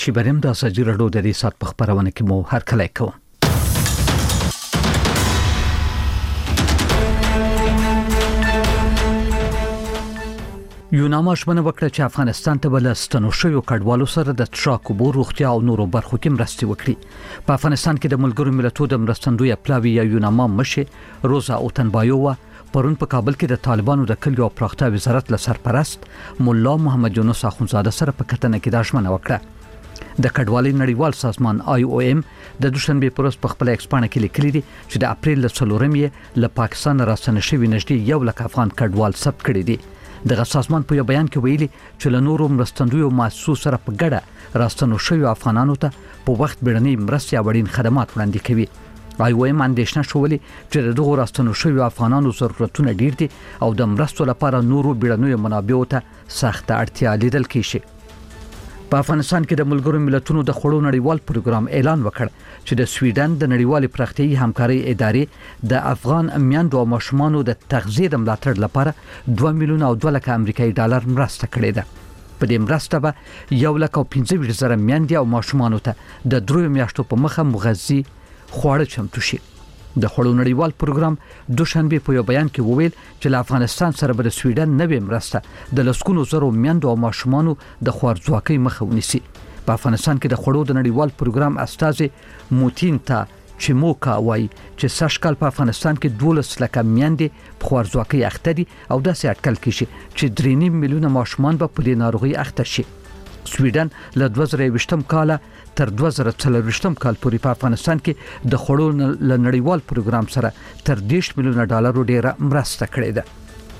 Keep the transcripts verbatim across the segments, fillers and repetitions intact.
چې بریم د سجی رډو د دې سات په خبرونه کې مو هر کله کوم. یوناما شمنه وکړه چې افغانستان ته بل ستنو شوی کډوالو سره د تشاکو بو روغتیا او نورو برخو کې مرستې وکړي. په افغانستان کې د ملګرو ملتونو د مرستندوی پلاوی یا یوناما مشه روزا اوتنبایووا پرون په کابل کې د طالبانو د کلیو او پراختیا وزارت له سرپرست مولا محمد یونس اخونزاده سره په کتنه کې د شمنه وکړه. د کډوالۍ نړیوال سازمان آی او ایم د دوشنبه پروس په خپل ایکسپانه کې لیکلي دي چې د اپریل له څلورمې له پاکستان راستنه شوی نږدې یو لک افغان کډوال ثبت کړي دي. دغه سازمان په یو بیان کې ویلي چې له نورو مرستندوی مؤسسو سره په ګډه راستنو شوی افغانانو ته په وخت بیړنۍ مرستې او اړین خدمات وړاندې کوي. آی او ایم اندېښنه شولې چې دغه راستنو شوی افغانانو ضرورتونه ډیر دي او د مرستو لپاره نورو بیړنیو منابعو ته سخت اړتیا لیدل کیږي. په افغانستان کې د ملګرو ملتونو د خوړو نړیوال پروګرام اعلان وکړ چې د سویډن د نړیوال پراختیایي همکاري ادارې د افغان میندو او ماشومانو د تغذیه د ملاتړ لپاره دوه میلیونه او دوه لک امریکایي ډالر مرسته کړې ده. په دې مرسته به یو لک او پنځه ویشت زره میندې او ماشومانو ته د درو میاشتو په مخه مغذي خواړه چمتو شي. د خوړو نړیوال پروګرام دوشنبه په یو بیان کې وویل چې له افغانستان سره به د سویډن نوې مرسته د لسکونو زرو میندو او ماشومانو د خوارځواکۍ مخه ونیسي. په افغانستان کې د خوړو د نړیوال پروګرام استازي موتینتا چموکا وایي چې سږکال په افغانستان کې دولس لک میندې په خوارځواکۍ اخته دي او داسې اټکل کیږي چې درې نیم میلیونه ماشومان به په دې ناروغي اخته شي. سویډن له دوه زره یوویشتم کال تر دوه زره څلورویشتم کال پورې په افغانستان کې د خوړو له نړیوال پروګرام سره تر دېرش میلیونه ډالر ډیره مرسته کړې ده.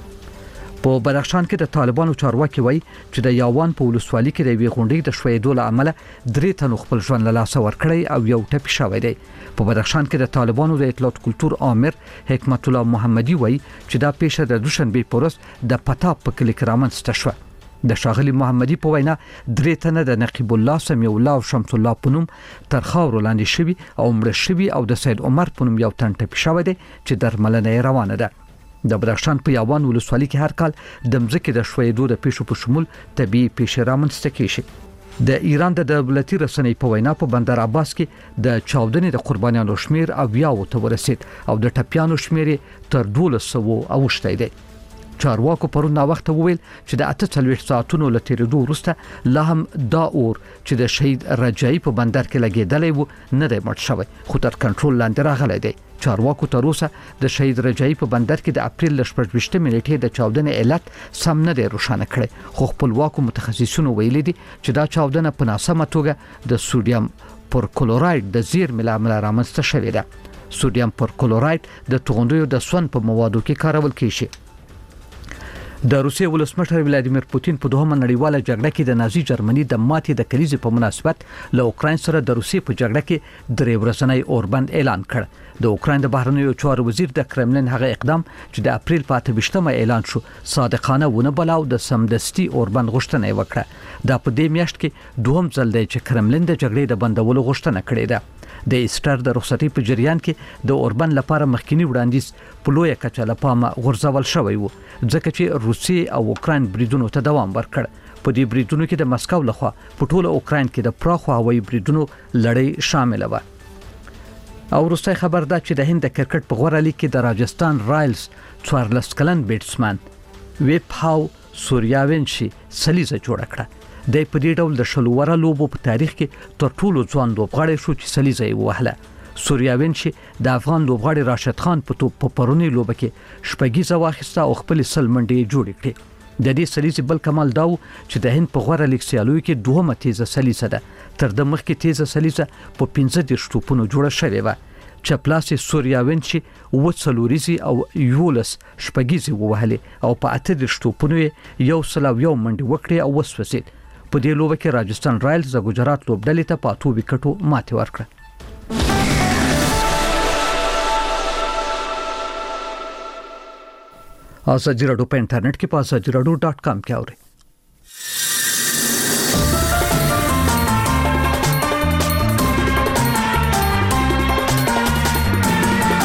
په بدخشان کې د طالبانو چارواکي وایي چې د یاوان په ولسوالۍ کې د وی غونډې د شویدو له امله درې تنو خپل ژوند له لاسه ورکړی او یو ټپي شوی دی. په بدخشان کې د طالبانو د اطلاعات کلتور امر حکمت الله محمدي وایي چې دا پیښه د دوشنبه پروس د پتا په کلی کې رامنځته شوه. د شاغلی محمدي په وینا درې تنه د نقیب الله سمیع الله او شمس الله پونم تر خاور لاندې شوی او مړ شوی او د سید عمر پونم یو تن ټپي شوی دی چې درملنه روانه ده. د بدخشان په یاوان ولسوالۍ کې هر کال د مځکې د شویدو د پیښو په شمول طبي پیښې رامنځته کیږي. د ایران د دولتي رسنۍ په وینا په بندر عباس کې د چاودنې د قربانیانو شمیر او یاو ته ورسید او د ټپیانو شمیر تر دولس سوه اوښتی دی. چارواکو پرون نا وخت وویل چې د اته څلوېښت ساعتونو له تیریدو وروسته لا هم دا اور چې د شهید رجایی په بندر کې لګیدلی و نه دی مړ شوی خو تر کنټرول لاندې راغلی دی. چارواکو تر اوسه د شهید رجایی په بندر کې د اپریل ل شپږ ویشتمې نیټې د چاودنې علت سم نه دی روښانه کړی خو خپلواکو متخصصینو ویلي دي چې دا چاودنه په ناسمه توګه د سوډیم پرکلوراید د زیرمې له امله رامنځته شوې ده. سوډیم پرکلوراید د توغندیو د سون په موادو کې کارول کیږي. د روسیې ولسمشر ولادیمیر پوتین په دوهمه نړیواله جګړه کې د نازي جرمني د ماتې د کلیزې په مناسبت له اوکراین سره د روسیې په جګړه کې درې ورځنی اوربند اعلان کړ. د اوکراین د بهرنیو چارو وزیر د کرملین هغه اقدام چې د اپریل په اته ویشتمه اعلان شو صادقانه ونه بلاو د سمدستي اوربند غوښتنه وکړه. دا په دې میاشت کې دوهم ځل دی چې کرملین د جګړې د بندولو غوښتنه کړې ده. د ایسټر د رخصتۍ په جریان کې د اوربند لپاره مخکینی وړاندیز په لویه کچه له پامه غورځول شوی و ځکه چې روسیې او اوکراین بریدونو ته دوام ورکړ. په دې بریدونو کې د مسکو لخوا په ټوله اوکراین کې د پراخو هوایي بریدونو لړۍ شامل و. او وروستی خبر دا چې د هند د کرکټ په غوره لیګ کې د راجستان رایلز څوارلس کلن بیټسمن ویپ هاو سوریاونشي سلیزه جوړه کړه. د په دې ډول د شلوره لوبو په تاریخ کې تر ټولو ځوان لوبغاړی شو چې سلیزه یې ووهله. سوریاونشي د افغان لوبغاړي راشد خان په توپ په پرونی لوبه کې شپږیزه واخیسته او خپل سل منډې جوړې کړې. د دې سلیزې بل کمال دا و چې د هند په غوره لیګ سیالیو کې دوهمه تیزه سلیزه ده. تر د مخکې تیزه سلیزه په پنځه دېرش توپونو جوړه شوې وه. چپلاسي سوریاونشي اووه څلوریزې او یولس شپږیزې ووهلې او په اته دېرش توپونو یو سل او یو منډې وکړې او وسوځېد. په دې لوبه کې راجستان رایلز د ګجرات لوبډلې ته په اتو وکټو ماتې ورکړه. ازادي راډیو په انټرنیټ کې په ازادي راډیو ډاټ کام کې اورئ.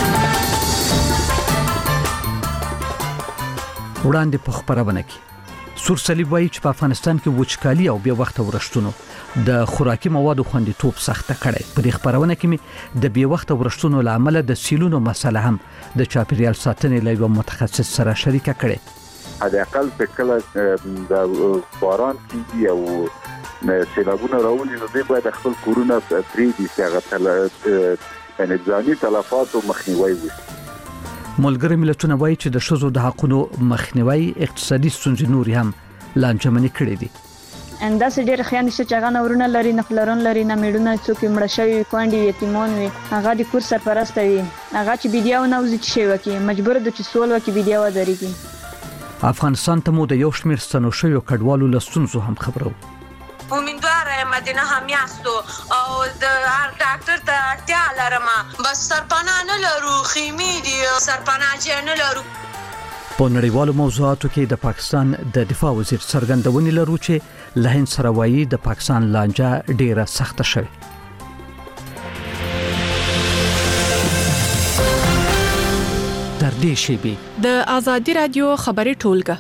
وړاندې په خبرونه کې سور صلیب وایي چې په افغانستان کې وچکالي او بې وخته ورښتونو د خوراکي موادو خوندیتوب سخته کړی. په دې خبرونه کې مې د بې وخته ورښتونو له امله د سیلونو مسله هم د چاپیریال ساتنې له یو متخصص سره شریکه کړې. حد اقل په کله د باران کېږي او سیلابونه راولي نو دوی باید خپل کورونه پرېږدي چې هغه یعنې ځاني تلفاتو مخنیوی وشي. ملګري ملتونه وایي چې د ښځو د حقونو مخنیوی اقتصادي ستونزې نورې هم لانجمنې کړې دي. انداسې ډېر خیانې چې هغه نورونه لري نه پلرون لري نه میړونه څوک مړه شوي کونډې یتیمان وي هغه د کور سرپرسته وي هغه چې بیدیا ونه وځي چې شی وکړي مجبور ده چې سوال وکړي بیدیا ودرېږي. افغانستان ته مو د یو شمېر ستنو شویو کډوالو له ستونزو هم خبرو. امیدواره مدینه هم یاستو او د هر ډاکټر ته اړتیا لرم بس سرپناه نه لرو خیمې دي سرپناه چې نه لرو. په نړیوالو موضوعاتو کې د پاکستان د دفاع وزیر څرګندونې لرو چې له هند سره وایي د پاکستان لانجه ډیره سخته شوه. تر دې شیبې د آزادي رادیو خبري ټولګه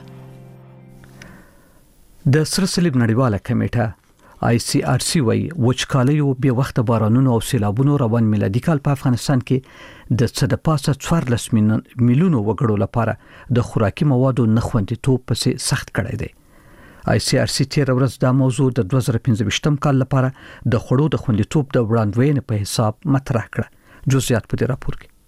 د سر صلیب نړیواله کمیټه آی سی آر سی وایي وچکالي او بې وخته بارانونو او سیلابونو روان میلادي کال په افغانستان کې د څه د پاسه څوارلس میلیونو وګړو لپاره د خوراکي موادو نه خوندیتوب پسې سخت کړی دی. آی سی آر سی تیر ورځ دا موضوع د دوه زره پنځه کال لپاره د خوړو د خوندیتوب د وړاندوینې په حساب مطرح کړه. جزئیات په دې راپور کې.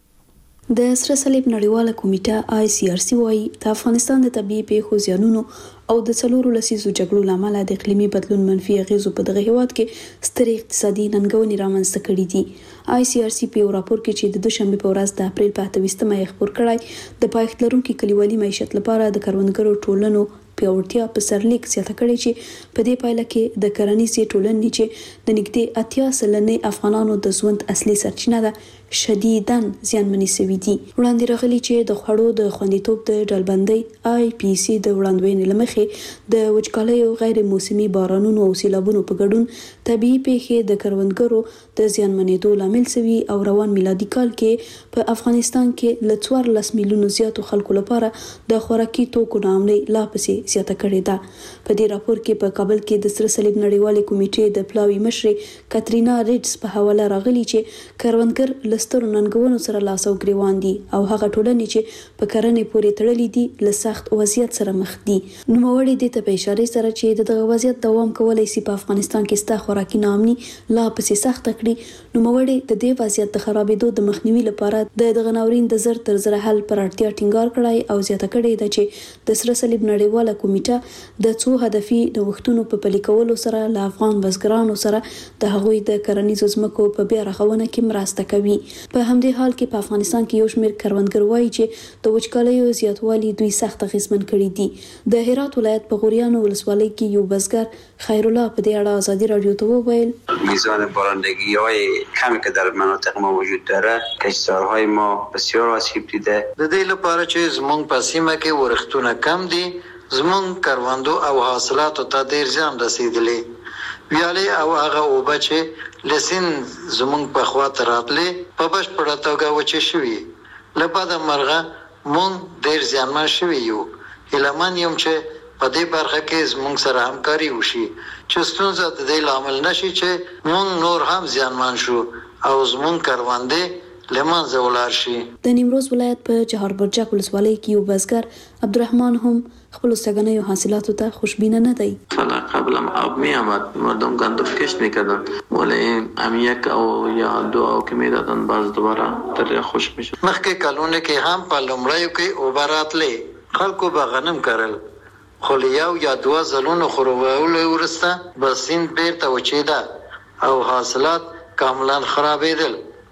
د سر صلیب نړیواله کمیټه آی سی آر سی وايي د افغانستان د طبيعي پیښو زیانونو او د څلورو لسیزو جګړو لامل د اقلیمي بدلون منفي اغیزو په دغه هیواد کې سترې اقتصادي ننګونې رامنځته کړې دي. آی سی آر سی په یو راپور کې چې د دوشنبه په ورځ د اپریل په اته ویشتمه یې خپور کړی د پایښت لرونکو کلیوالي معیشت لپاره د کروندګرو ټولنو پیاوړتیا په سرلیک زیاته کړې چې په دې پایله کې د کرنیزې ټولنې چې د نږدې اتیا سلنې افغانانو د ژوند اصلي سرچینه ده شدیداً زیانمنې شوي دي. وړاندې راغلي چې د خوړو د خوندیتوب د ډلبندۍ آی پی سی د وړاندوینې له مخې د وچکالۍ او غیر موسمي بارانونو او سیلابونو په ګډون طبیعي پیښې د کروندګرو د زیانمنېدو لامل شوي او روان میلادي کال کې په افغانستان کې له څوارلس میلیونو زیاتو خلکو لپاره د خوراکي توکو ناامنۍ لا پسې زیاته کړې ده. په دې راپور کې په کابل کې د سر صلیب نړیوالې کمیټې د پلاوي مشرې کاترینا ریډز په حواله راغلي چې کروندګر لستر ننګونو سره لاس او ګریوان دي او هغه ټولنې چې په کرنې پورې تړلې دي له سخت وضعیت سره مخ دي. نوموړي د ته په اشاره سره چې دغه وضعیت دوام کولای شي په افغانستان کې ستا خوراکي ناامني لا پسې سخت کړي. نوموړي د دې وضعیت د خرابېدو د مخنیوي لپاره د دغه ناورین د زر تر زر حل پر اړتیا ټینګار کړای او زیاته کړې ده چې د سر صلیب نړیواله کمیټه د څو هدفي نوښتونو په پلي کولو سره له افغان بزګرانو سره د هغوی د کرنیزو ځمکو په بیا رغونه کې مرسته کوي. په همدې حال کې په افغانستان کې یو شمېر کروندګر وایي چې د وچکالیو زیاتوالي دوی سخت اغېزمن کړي دي. د هرات ولایت په غوریانو ولسوالۍ کې یو بزګر خیر الله په دې اړه آزادي رادیو ته وویل میزان بارندگی‌های کمی که در مناطق ما وجود داره کشتزارهای ما بسیار آسیب دیده. د دې لپاره چې زموږ په سیمه کې ورښتونه کم دي زموږ کروندو او حاصلاتو ته ډېر زیان رسیدلی ویالې او هغه اوبه چې لسین زموږ په خواته راتلې په بشپړه توګه وچې شوي له بده مرغه موږ ډېر زیانمن شوي یو. هیله من یم چې په دې برخه کې زموږ سره همکاري وشي چې ستونزه د دې لامل نشي چې موږ نور هم زیانمن شو او زموږ کروندې له منځه ولاړ شي. د نیمروز ولایت په چهار برجک ولسوالۍ کې یو بزګر عبدالرحمن هم خپل سگانه حاصلاتو ته خوشبینه نه دی. فلا قبلا آب می آمد مردم گندم کشت میکردن ولی هم یک او یا دو او که میدادن باز دوباره تر خوش میشد. مخکې کلونه کې هم په لومړیو کې اوبه راتلې خلکو به غنم کرل خو یو یا دوه ځلونو خړوبولو وروسته به سیند بیرته وچېده او حاصلات کاملا خرابېدل.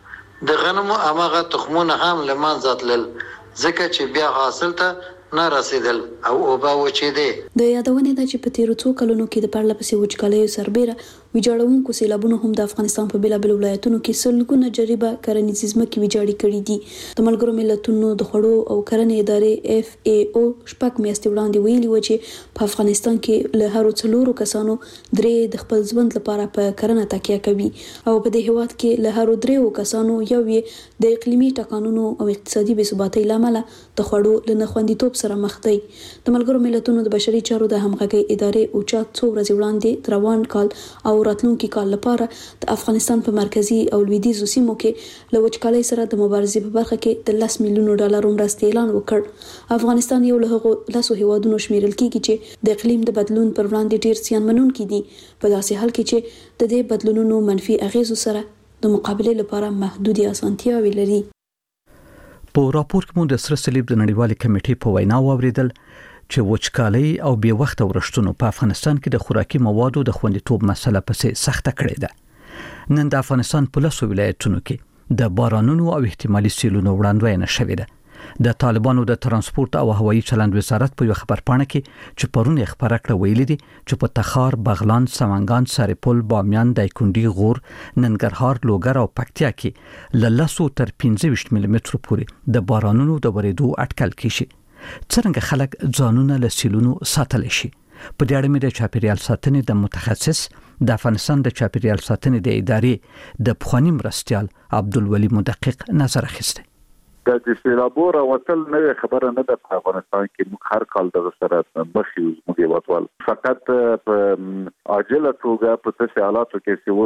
د غنمو هماغه تخمونه هم له منځه تلل ځکه چې بیا حاصل ته نه رسیدل او اوبه وچېدې. د یادونې ده چې په تیرو څو کلونو کې د پرله پسې وچکالیو سربېره ویجاړونکو سیلابونو هم د افغانستان په بیلابل ولایتونو کې سلګونه جریبه کرنیز ځمکې ویجاړې کړې دي. د ملګرو ملتونو د خوړو او کرنې ادارې اف ای او شپږ میاشتې وړاندې ویلي و چې په افغانستان کې له هرو څلورو کسانو درې د خپل ژوند لپاره په کرنه تکیه کوي او په دې هیواد کې له هرو دریو کسانو یو یې د اقلیمي ټکانونو او اقتصادي بې ثباتۍ له امله د خوړو له ناخوندیتوب سره مخ دی. د ملګرو ملتونو د بشري چارو د همغږۍ ادارې اوچا څو ورځې وړاندې د روان کال او راتلونکي کال لپاره د افغانستان په مرکزي او لویدیځو سیمو کې له وچکالۍ سره د مبارزې په برخه کې د لس میلیونو ډالرو مرستې اعلان وکړ. افغانستان یو له هغو لسو هیوادونو شمیرل کیږي چې د اقلیم د بدلون پر وړاندې ډیر زیانمنونکي دي، په داسې حال کې چې د دې بدلونونو منفي اغیزو سره د مقابلې لپاره محدودي اسانتیاوې لري. په راپور کې مو د سره صلیب د نړیوالې کمیټې په وینا واوریدل چې وچکالۍ او بې وخته ورښتونو په افغانستان کې د خوراکي موادو د خوندیتوب مسله پسې سخته کړې ده. نن د افغانستان په لسو ولایتونو کې د بارانونو او احتمالي سیلونو وړاندوینه شوې ده. د طالبانو د ترانسپورت او هوایي چلند وزارت په یو خبرپاڼه کې چې پرون یې خبره کړه ویلي دي چې په تخار، بغلان، سمنګان، سرپل، بامیان، دایکنډي، غور، ننګرهار، لوګر او پکتیا کې له لسو تر پنځه ویشت ملي مترو پورې د بارانونو د ورېدو اټکل کیږي. څرنګه خلک ځانونه له سیلونو ساتلی شي؟ په دې اړه مې د چاپیریال ساتنې د متخصص د افغانستان د چاپیریال ساتنې د ادارې د پخوانی مرستیال عبدالولي مدقق نظر اخیسته. د سیلابو راوتل نه خبره نه ده. په افغانستان کې موږ هر کال د سره مخ یو موږ وټول فقط په عاجله توګه په تاسو حالاتو کې چې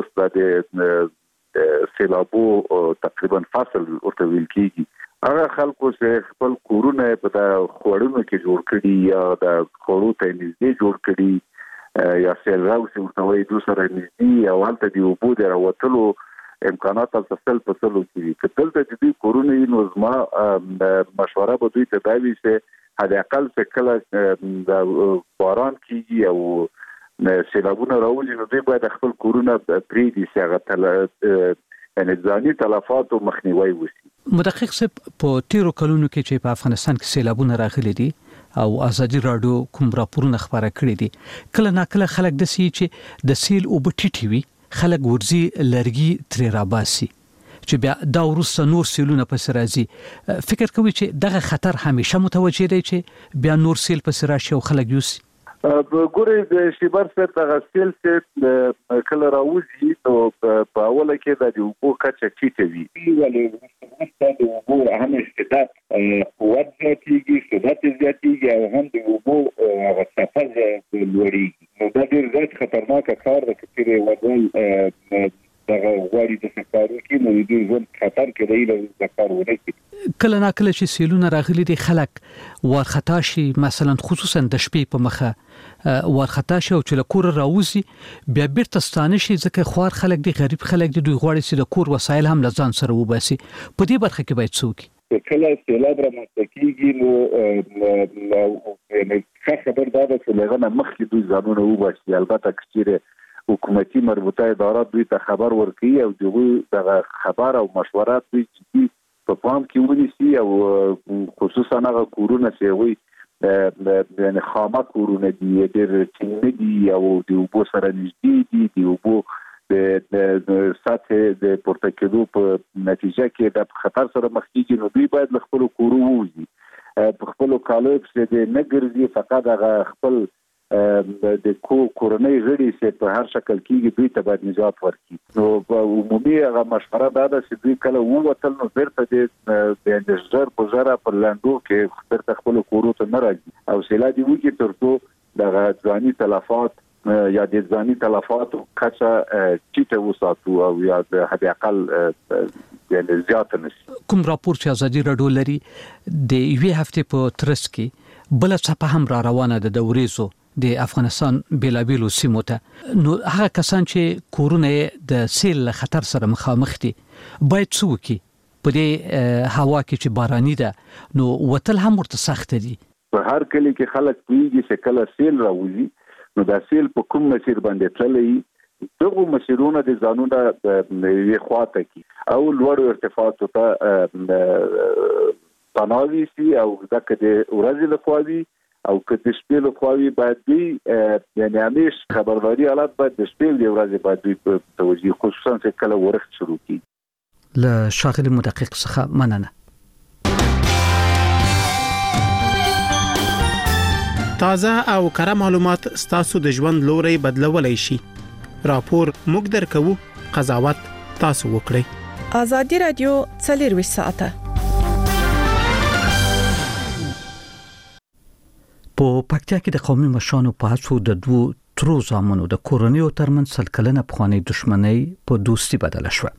وسته د سیلابو تقریبا فصل ورته ویل کیږي. هغه خلکو چې خپل کورونه په خوړونو کې جوړ کړي یا د خوړو ته نږدې جوړ کړي یا سیل راوځي ورته وایي دوی سره نږدې او هلته د اوبو د راوتلو امکانات تاسو په سلو کې کتل ته دې کورونه نو زما مشوره به دوی ته دی چې هدا اقل څه کله د باران کیږي او سیلابونه راولي نو دوی باید خپل کورونه پرې دي څنګه تل ان ځاني تلفات او مخنیوي وشي. مدقق صاحب په تیرو کلونو کې چې په افغانستان کې سیلابونه راغلي دي او ازادي رادیو کوم راپورونه خبره کړي دي، کله ناکله خلک د سی چې د سیل او بټیټي وي خلک ورزي لرګي تر راباسي چې بیا دا ورسته نور سیلونه پس راځي. فکر کوي چې دغه خطر همیشه متوجه دی چې بیا نور سیل پس راشي او خلک یوسي؟ ګورې د شیبر سره تغسل چې کله راوځي نو په اوله کې د اوبو کچه ټیټه وي ولې د اوبو هم استعداد قوت زیاتېږي، ثبات زیاتېږي او هم د اوبو هغه صفحه لوړېږي. نو دا ډېر زیات خطرناک کار دی چې ودی دغه غواړي د سفارو کې نو د ژوند خطر کې دی د کار ونه. کله ناکله چې سیلونه راغلي دي خلک ورخطا شي، مثلا خصوصا د شپې په مخه ورخطا شي او چې له کور راوځي بیا بیرته ستانه شي ځکه خوار خلک دي، غریب خلک دي، دوی غواړي چې د کور وسایل هم له ځان سره وباسي. په دې برخه کې باید څوک کله سیلاب رامنځته کیږي نو یعنی ښه خبر دا ده چې لغه مخکې دوی ځانونه وباسي. البته چې حکومتي مربوطه ادارات دوی ته خبر ورکړي او دوی دغه خبر او مشورات دوی چې په پام کې ونیسي او خصوصا هغه کورونه چې وي د یعنی خامه کورونه دي ډېر ټینګ دي او د اوبو سره نږدې دي، د اوبو د سطح د پورته کېدو په نتیجه کې د خطر سره مخ کېږي. نو دوی باید له خپل کورو ووځي، په خپل کالو کې د نه ګرځي، فقط هغه خپل د کو کورنۍ غړي چې په هر شکل کې دوی ته باید نجات ورکړي. نو په عمومي هغه مشوره دا ده چې دوی کله ووتل نو بیرته د انجر په زړه پر لاندو کې بیرته خپل کورو ته نه راځي او سیلا دی وږي ترڅو دغه ځاني تلفات یا د ځاني تلفات کچه چې وساتو او یا د حد اقل یعنی زیات نشي. کوم راپور چې ازادي رادیو لري د یوې هفته په ترڅ کې بل څه هم را روانه ده د ورېزو د افغانستان بیلابیلو سیمو ته، نو هغه کسان چې کورونه د سیل خطر سره مخامخ دي باید څه وکړي؟ په دې هوا کې چې باراني ده نو وتل هم ورته سخت دي. په هر کلی کې خلک پیږي چې کله سیل راوځي نو دا سیل په کوم مسیر باندې تللی دغه مسیرونه د ځانونه یې خواته کی او لوړ ارتفاعاتو ته تناوي سي او ځکه د ورځې لخوا وي او که د شپې له خوا وي باید دوی یعنې همیش خبرداري حالات باید د شپې د ورځې باید دوی په توجه خصوصا چې کله ورښت شروع کړي. له ښاغلي مدقق څخه مننه. تازه او کره معلومات ستاسو د ژوند لوري بدلولای شي. راپور موږ درکو، قضاوت تاسو وکړئ. آزادي رادیو څلور ساعته په پکتیا کې د قومي مشرانو په هڅو د دوو ترو زامنو د کورنیو ترمنځ سل کلنه پخوانی دښمنۍ په دوستي بدله شوه.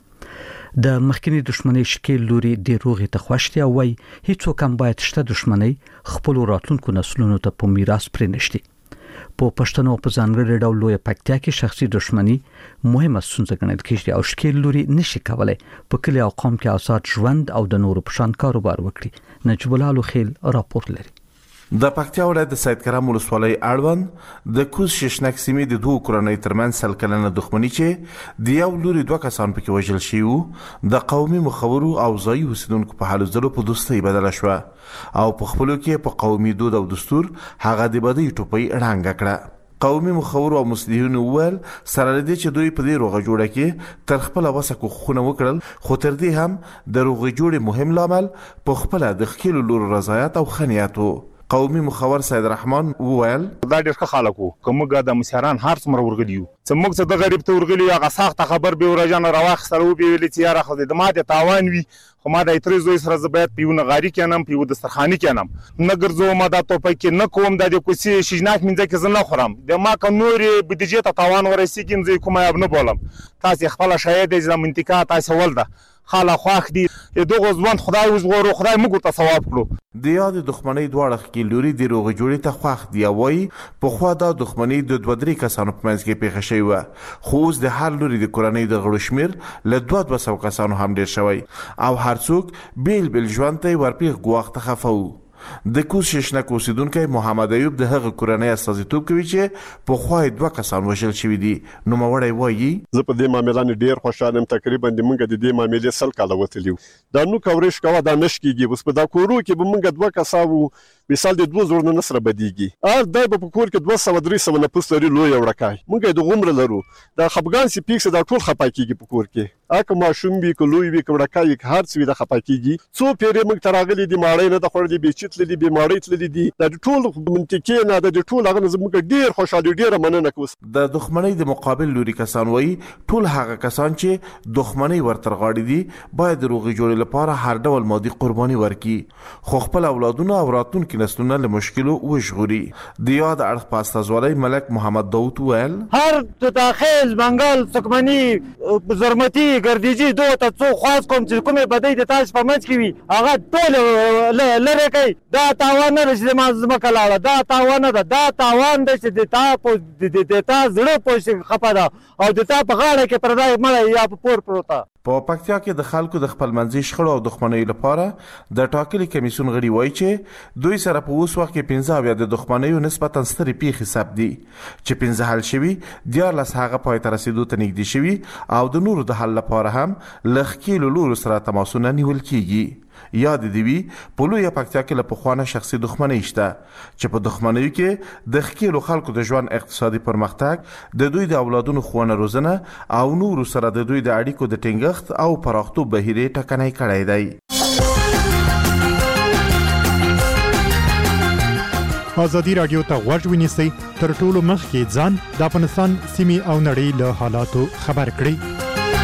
د مخکنی دښمنۍ شکل لوري د روغې ته خوشتي او وای هیڅوک هم باید شته دښمنۍ خپل راتلونکو نسلونو ته په میراث پرې نشي. په پښتنو په ځانګړي ډول لوی پکتیا کې شخصي دښمنۍ مهمه ستونزه ګڼل کېږي او شکل لوري نشي کولای په کلی او قوم کې آزاد ژوند او د نورو په شان کاروبار وکړي. نجیب الله خیل راپور لري. د پکتیا ولایت د سید کرم ولسوالۍ اړوند د کوز ششنک سیمې د دوه کورنۍ ترمنځ سل کلنه دښمنۍ چې د یو لوري دوه کسان پکې وژل شوي وو د قومي مخورو او ځایي اوسیدونکو په هلو ځلو په دوستۍ بدله شوه او په خپلو کې په قومي دود او دستور هغه د بدۍ ټوپۍ ړنګه کړه. قومي مخورو او مصلحینو وویل سره له دې چې دوی په دې روغه جوړه کې تر خپله وسه کوښښونه وکړل، خو تر دې هم د روغې جوړې مهم لامل په خپله د ښکېلو لورو رضایت او ښه نیت و. قومي مخور سید رحمان وویل دا ډېر ښه خلک وو، که موږ د مشران هر څومره ورغلي یو څه موږ څه د غریب ته ورغلي یو هغه سخته خبر به ورجانه راواخیستله وبې ویلې چې یاره خو د ما د تاوان وي خو ما د اترې زوی سره زه باید په یو نغاري کېنم په یو دسترخواني کېنم نه ګرځوم دا توپکې نه کوم دا د کوڅې شیجناک منځه کې زه نه خورم د ما که نورې بودیجې ته تاوان ورسېږي زه یې کومه یاب نه بولم. تاسې خپله شاید د منطقه تاسې ول ده خاله خوښ دي دغه ژوند خدای وژغورو خدای موږ ورته ثواب کړو. د یاد دښمنۍ دواړه ښکېل لوري د روغې جوړې ته خوښ دي او وایي پخوا دا دښمنۍ د دوه درې کسانو په منځ کې پیښه شوې وه خو اوس د هر لوري د کورنۍ د غړو شمېر له دوه دوه سوه کسانو هم ډېر شوی او هر څوک بیل بیل ژوند ته یې ورپېښ ګواښ ته خفه وو. د کوز ششنک اوسیدونکی محمد ایوب د هغه کورنۍ استازیتوب کوي چې پخوا یې دوه کسان وژل شوي دي. نوموړی وایي زه په دې معامله ډېر خوشحال یم، تقریبا د موږ د دې معاملې سل کاله وتلي وو. دا نو کورش کوه دا نش کېږي اوس په دا کورو کې به موږ دوه کسان وو مثال د دوه زرو نه سره بدیږي ار دای په کور کې دوه سوه درې سوه نفوس لري لوی وړکای موږ د غومره لرو دا خپګان سي پیکس دا ټول خپای کېږي په کور کې اګه ماشوم وی کلوې وی وړکای هر څه د خپای کېږي څو پیری موږ تراغلي دي ماړې نه د خورلې به چتلې دي بیماری تللې دي دا ټول منطقې نه د ټول هغه زموږ ډیر خوشاله ډیره مننه کوم. د دښمنۍ د مقابل لوري کسان وایي ټول هغه کسان چې دښمنۍ ورتر غاړي دي باید روغې جوړې لپاره هر ډول مادي قرباني ورکړي خو خپل اولادونه او راتلونکي نسلونه له مشکلو وژغوري. د یاد اړخ په استازولۍ ملک محمد داود ویل هر داخل بنگال سکمنی زرمتی ګردیجی دوه ته څو خاص کوم چې کومه بدای د تاسو په منځ کې وي هغه ټول لره کوي دا تاوان نه رسېږي ما زما کلاله دا تاوان ده دا تاوان ده چې د تا په د تا زړه په خپه ده او د تا په غاړه کې پردای مړی یا په پور پروته. په پکتیا کې د خلکو د خپلمنځي شخړو او دښمنۍ لپاره د ټاکلي کمیسیون غړي وایي چې دوی سره په اوس وخت کې پنځه اویا د دښمنیو نسبتا سترې پیښې ثبت دي چې پنځه حل شوي دیارلس هغه پای ته رسېدو ته نږدې شوي او د نورو د حل لپاره هم له ښکېلو لورو سره تماسونه نیول کېږي. یاد دی وی په لویه پکتیا کې له پخوانه شخصي دښمنۍ شته چې په دښمنیو کې د ښکېلو خلکو د ژوند اقتصادي پرمختګ د دوی د اولادونو ښوونه روزنه او نورو سره د دوی د اړیکو د ټینګښت او پراختوب بهیر یې ټکنی کړی دی. ازادي راډیو ته غوږ ونیسئ تر ټولو مخکې ځان د افغانستان سیمې او نړۍ له حالاتو خبر کړئ.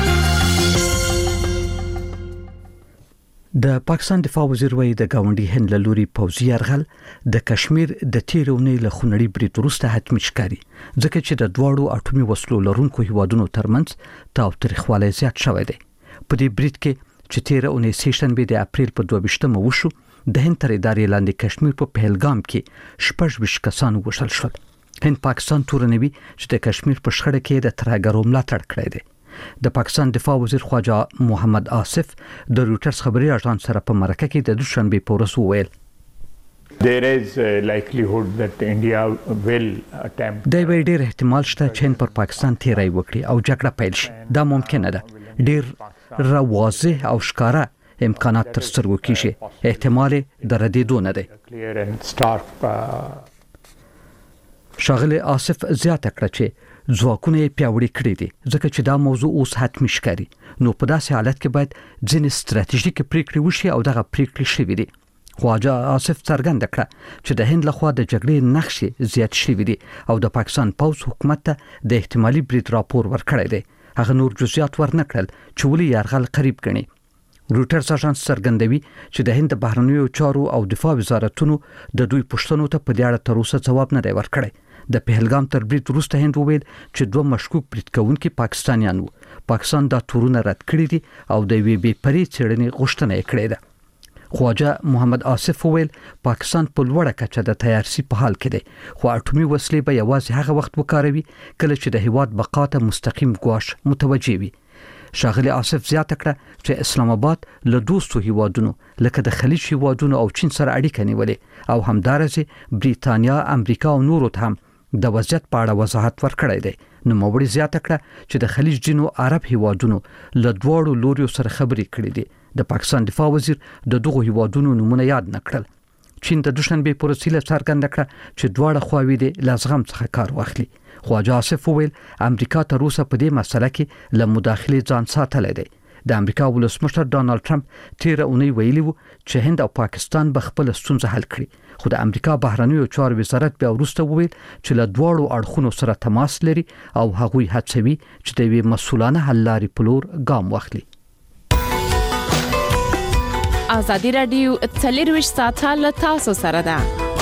د پاکستان دفاع وزیر وایي د گاونډي هند له لوري پوځي یرغل د کشمیر د تیرونې له خونړي برید وروسته حتمي ښکاري ځکه چې د دواړو اټومي وسلو لرونکو هیوادونو ترمنځ تاوتریخوالی زیات شوی دی. په دې برید کې چې تیره اونۍ سهشنبه د اپریل په دوه ویشتمه وشو د هند تر ادارې لاندې کشمیر په پهلګام کې شپږ ویشت کسان ووژل شول. هند پاکستان تورنوي چې د کشمیر په شخړه کې د ترهګرو ملاتړ کړی دی. د پاکستان دفاع وزیر خواجه محمد آصف د رويټرز خبري اژانس سره په مرکه کې د دوشنبه په ورځ وویل There is a likelihood that India will attempt دا وی ډیر احتمال شته چې هند پر پاکستان تیری وکړي او جګړه پیل شي. دا ممکنه ده. ډیر را واضح او ښکاره امکانات تر سترګو کېږي. احتمال د ردېدو نه دی. شاغلی آصف زیاته کړه چې ځواکونه یې پیاوړي کړي دي ځکه چې دا موضوع اوس حتمي ښکاري نو په داسې حالت کې باید ځینې ستراتیژیکي پریکړې وشي او دغه پریکړې شوې دي. خواجه آصف څرګنده کړه چې د هند لخوا د جګړې نقشې زیات شوې دي او د پاکستان پوځ حکومت ته د احتمالي برید راپور ورکړی دی. هغه نور جزئیات ورنکړل چې ولې یرغل قریب ګڼي. روټرز اژانس څرګندوي چې د هند بهرنیو چارو او دفاع وزارتونو د دوی پوښتنو ته په دې اړه تر اوسه ځواب نه دی ورکړی. د پهلګام تر برید وروسته هند وویل چې دوه مشکوک برید کوونکي پاکستانیان وو. پاکستان دا تورونه رد کړي دي او د یوې بې پرې څېړنې غوښتنه یې کړې ده. خواجه محمد آصف وویل پاکستان په لوړه کچه د تیارسي په حال کې دی خو اټومي وسلې به یوازې هغه وخت وکاروي کله چې د هیواد بقا ته مستقیم ګواښ متوجه وي. شاغلی آصف زیاته کړه چې اسلام آباد له دوستو هیوادونو لکه د خلیج هیوادونو او چین سره اړیکې نیولې او همدارسه بریتانیا، امریکا او نورو ته هم د وضعیت په اړه وضاحت ورکړی دی. نو موري زیاته کړه چې د خلیج جنو عرب هیوادونو له دوړو لوريو سره خبرې کړې دي. د پاکستان دفاع وزیر د دغو هیوادونو نمونه یاد نکړل. چین د دوشنبه پر وسیله څرګنده کړه چې دواړه خواوې د لازغم څخه کار واخلي. خواجه آصف وویل امریکا تر اوسه په دې مسله کې له مداخلې ځان ساتلی دی. د امریکا ولسمشر ډانلډ ټرمپ تیر اونۍ ویلي وو چې هند او پاکستان به خپل ستونزه حل کړي خو د امریکا بهرنیو چارو وزارت بیا وروسته وویل چې له دواړو اړخونو سره تماس لري او هغوی هڅوي چې د یوې مسؤلانه حل لارې په لور ګام واخلي. ازادي راډیو څلرویشت ساعته له تاسو سره ده.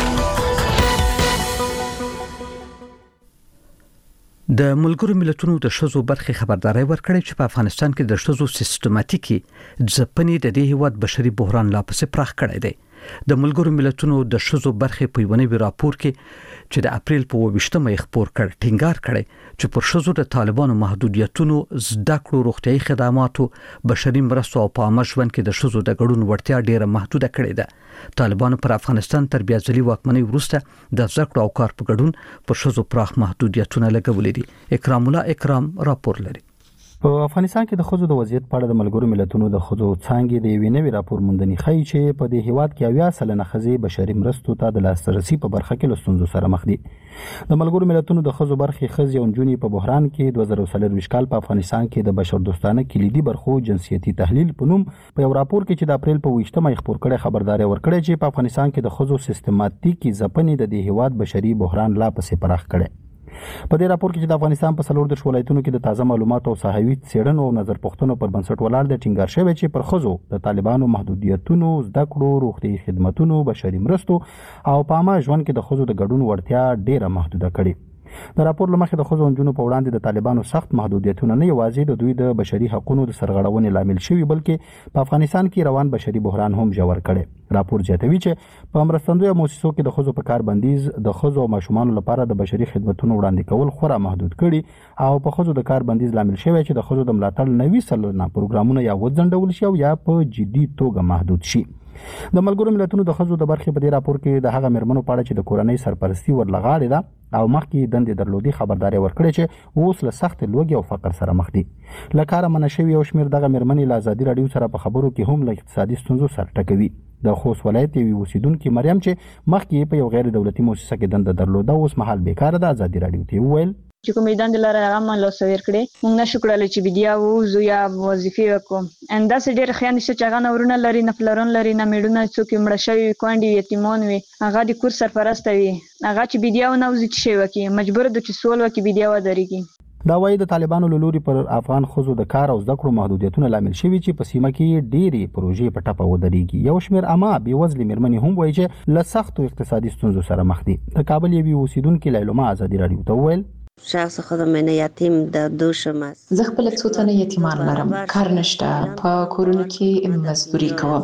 د ملګرو ملتونو د ښځو برخې خبرداري ورکړې چې په افغانستان کې د ښځو سیستماتیکي ځپنې د دې هیواد بشري بحران لا پسې پراخ کړی دی. د ملګرو ملتونو د ښځو برخې په یو نوي راپور کې چې د اپریل په اوویشتمه یې خپور کړ ټینګار کړی چې پر ښځو د طالبانو محدودیتونو، زده کړو، روغتيایي خدماتو، بشري مرستو او په عامه ژوند کې د ښځو د ګډون وړتیا ډیره محدوده کړې ده. طالبانو پر افغانستان تر بیا ځلي واکمنۍ وروسته د زده کړو او کار په ګډون پر ښځو پراخ محدودیتونه لګولې دي. اکرام الله اکرام راپور لري. په افغانستان کې د ښځو د وضعیت په اړه د ملګرو ملتونو د ښځو څانګې د یوې نوې راپور موندنې ښیي چې په دې هیواد کې اویا سلنه ښځې بشري مرستو ته د لاسرسي په برخه کې له ستونزو سره مخ دي. د ملګرو ملتونو د ښځو برخې ښځې او نجونې په بحران کې دوه زره څلرویشت کال په افغانستان کې د بشردوستانه کلیدي برخو جنسیتي تحلیل په نوم په یو راپور کې چې د اپریل په اوویشتمه یې خپور کړی خبرداري ورکړې چې په افغانستان کې د ښځو سیستماتیکي ځپنې د دې هیواد بشري بحران لا پسې پراخ کړي. په دې راپور کې چې د افغانستان په څلور د ولایتونو کې د تازه معلوماتو او صحوي څېړنو او نظر پوښتنو پر بنسټ ولاړ د ټینګار شوی چې پر ښځو د طالبانو محدودیتونو، زده کړو، روغتيایي خدماتو، بشري مرستو او په عامه ژوند کې د ښځو د ګډون وړتیا ډیره محدوده کړي. د راپور لمخې د ښځو او نجونو په وړاندې د طالبانو سخت محدودیتونه نه یوازې د دوی د بشري حقوقو د سرغړونې لامل شوي بلکې په افغانستان کې روان بشري بحران هم ژور کړي. راپور زیاتوي چې په مرستندویه مؤسسو کې د ښځو په کار بندیز د ښځو او ماشومانو لپاره د بشري خدماتو وړاندې کول خورا محدود کړي او په ښځو د کار بندیز لامل شوی چې د ښځو د ملاتړ نوي سلنه پروګرامونه یا وځنډول شي او یا په جدي توګه محدود شي. د ملګرو ملتونو د ښځو د برخې په دې راپور کې د هغه مېرمنو په اړه چې د کورنۍ سرپرستي ورلغاړې ده او مخکې دندې درلودي خبرداري ورکړې چې اوس له سخت لوږې او فقر سره مخ دي. له کاره منع شوي یو شمېر دغه مېرمنې له ازادي راډیو سره په خبرو کې هم له اقتصادي ستونزو سر ټکوي. د خوست ولایت یوې اوسیدونکې مریم چې مخکې په یو غیر دولتي مؤسسه کې دنده درلوده اوس مهال بیکاره ده ازادي راډیو ته وویل چې کومې دندې لاره هغه ما له سویر کړې موږ نشو کړلی چې بیا ووځو یا وظیفې وکړو. همداسې ډېر ښیان شته چې هغه نه ورونه لري، نه پلرونه لري، نه میړونه څوک یې مړه شوي وي، کونډې وي، یتیمان وي، هغه د کور سرپرسته وي، هغه چې بیا ونوځي څه شی وکړي، مجبوره ده چې سوال وکړي بیا ودرېږي. دا وایي د طالبانو له لوري پر افغان ښځو د کار او زده کړو محدودیتونه لامل شوي چې په سیمه کې ډېرې پروژې په ټپه ودرېږي. یو شمېر عامه بېوزلې مېرمنې هم وایي چې له سختو اقتصادي ستونزو سره مخ دي. د کابل یوې اوسیدونکې لیلما ازادي راډیو ته وویل شخص خودم من یتیم در دوشم است. زه خپل څو تنه یتیمان لرم، کار نشته، په کورونو کې مزدوري کوم.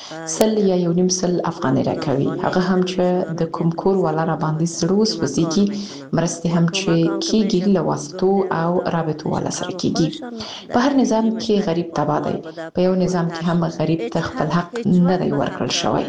سل یا یو نیم سل افغانۍ راکوي، هغه هم چې د کوم کور والا را باندې زړه وسوځېږي، مرستې هم چې کېږي له واسطو او رابطو والا سره کېږي. په هر نظام کې غریب تباه دی، په یو نظام کې هم غریب ته خپل حق نه دی ورکړل شوی.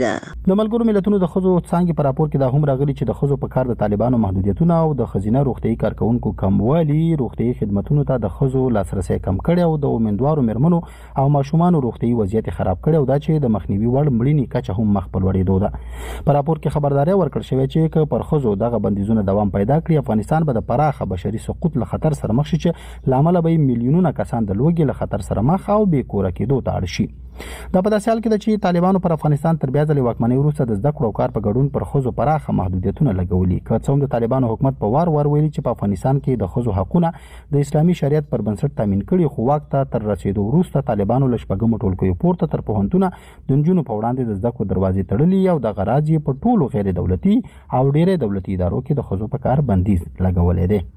د ملګرو ملتونو د ښځو څانګې په راپور کې دا هم راغلي چې د ښځو په کار د طالبانو محدودیتونه او د ښځینه روغتیایي روغتيایي کارکونکو کموالي روغتيایي خدماتو ته د خزو لاسرسي کم کړي او د امیندوارو مرمنو او ماشومان روغتيایي وضعیت خراب کړي او دا چې د مخنیوي وړ مړینی کچه هم مخ په لوړېدو ده. په راپور کې خبرداري ورکړل شوې چې پر خزو دغه بندیزونه دوام پیدا کړي افغانستان به د پراخه بشري سقوط له خطر سره مخ شي چې لامل به میلیونونه کسان د لوږې له خطر سره مخ او بې کوره کېدو ته اړ شي. دا په داسې حال کې ده چې طالبانو پر افغانستان تر بیا ځلې واکمنۍ وروسته د زده کړو او کار په ګډون پر ښځو پراخه محدودیتونه لګولي. که څه هم د طالبانو حکومت په وار وار ویلي چې په افغانستان کې د ښځو حقونه د اسلامي شریعت پر بنسټ تامین کړي، خو واک ته تر رسیدو وروسته طالبانو له شپږمو ټولګیو پورته تر پوهنتونه د نجونو په وړاندې د زده کړو دروازې تړلي او دغه راز یې په ټولو غیر دولتي او ډېرې دولتي ادارو کې د ښځو په کار بندیز لګولی دی.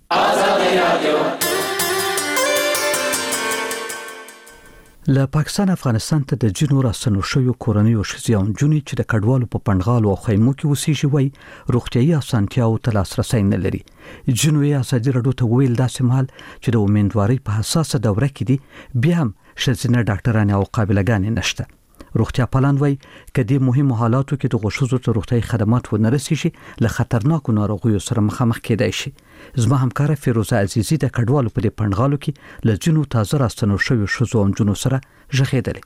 له پاکستان افغانستان ته د جنو راستنو شویو کورنیو ښځې او نجونې چې د کډوالو په پنډغالو او خیمو کې اوسېږي وایي روغتیایي اسانتیاو ته لاسرسی نه لري. جنو یې ازادي راډیو ته وویل داسې مهال چې د امیندوارۍ په حساسه دوره کې دي بیا هم ښځینه ډاکټرانې او قابله‌ګانې نشته. روغتیا پالان وایي که دې مهمو حالاتو کې د ښځو ته روغتیایي خدمات ونه رسیږي له خطرناکو ناروغیو سره مخامخ کېدای شي. زما همکاره فیروزه عزیزی د کډوالو په دې پنډغالو کې له ځینو تازه راستنو شویو ښځو او نجونو سره ژغېدلې.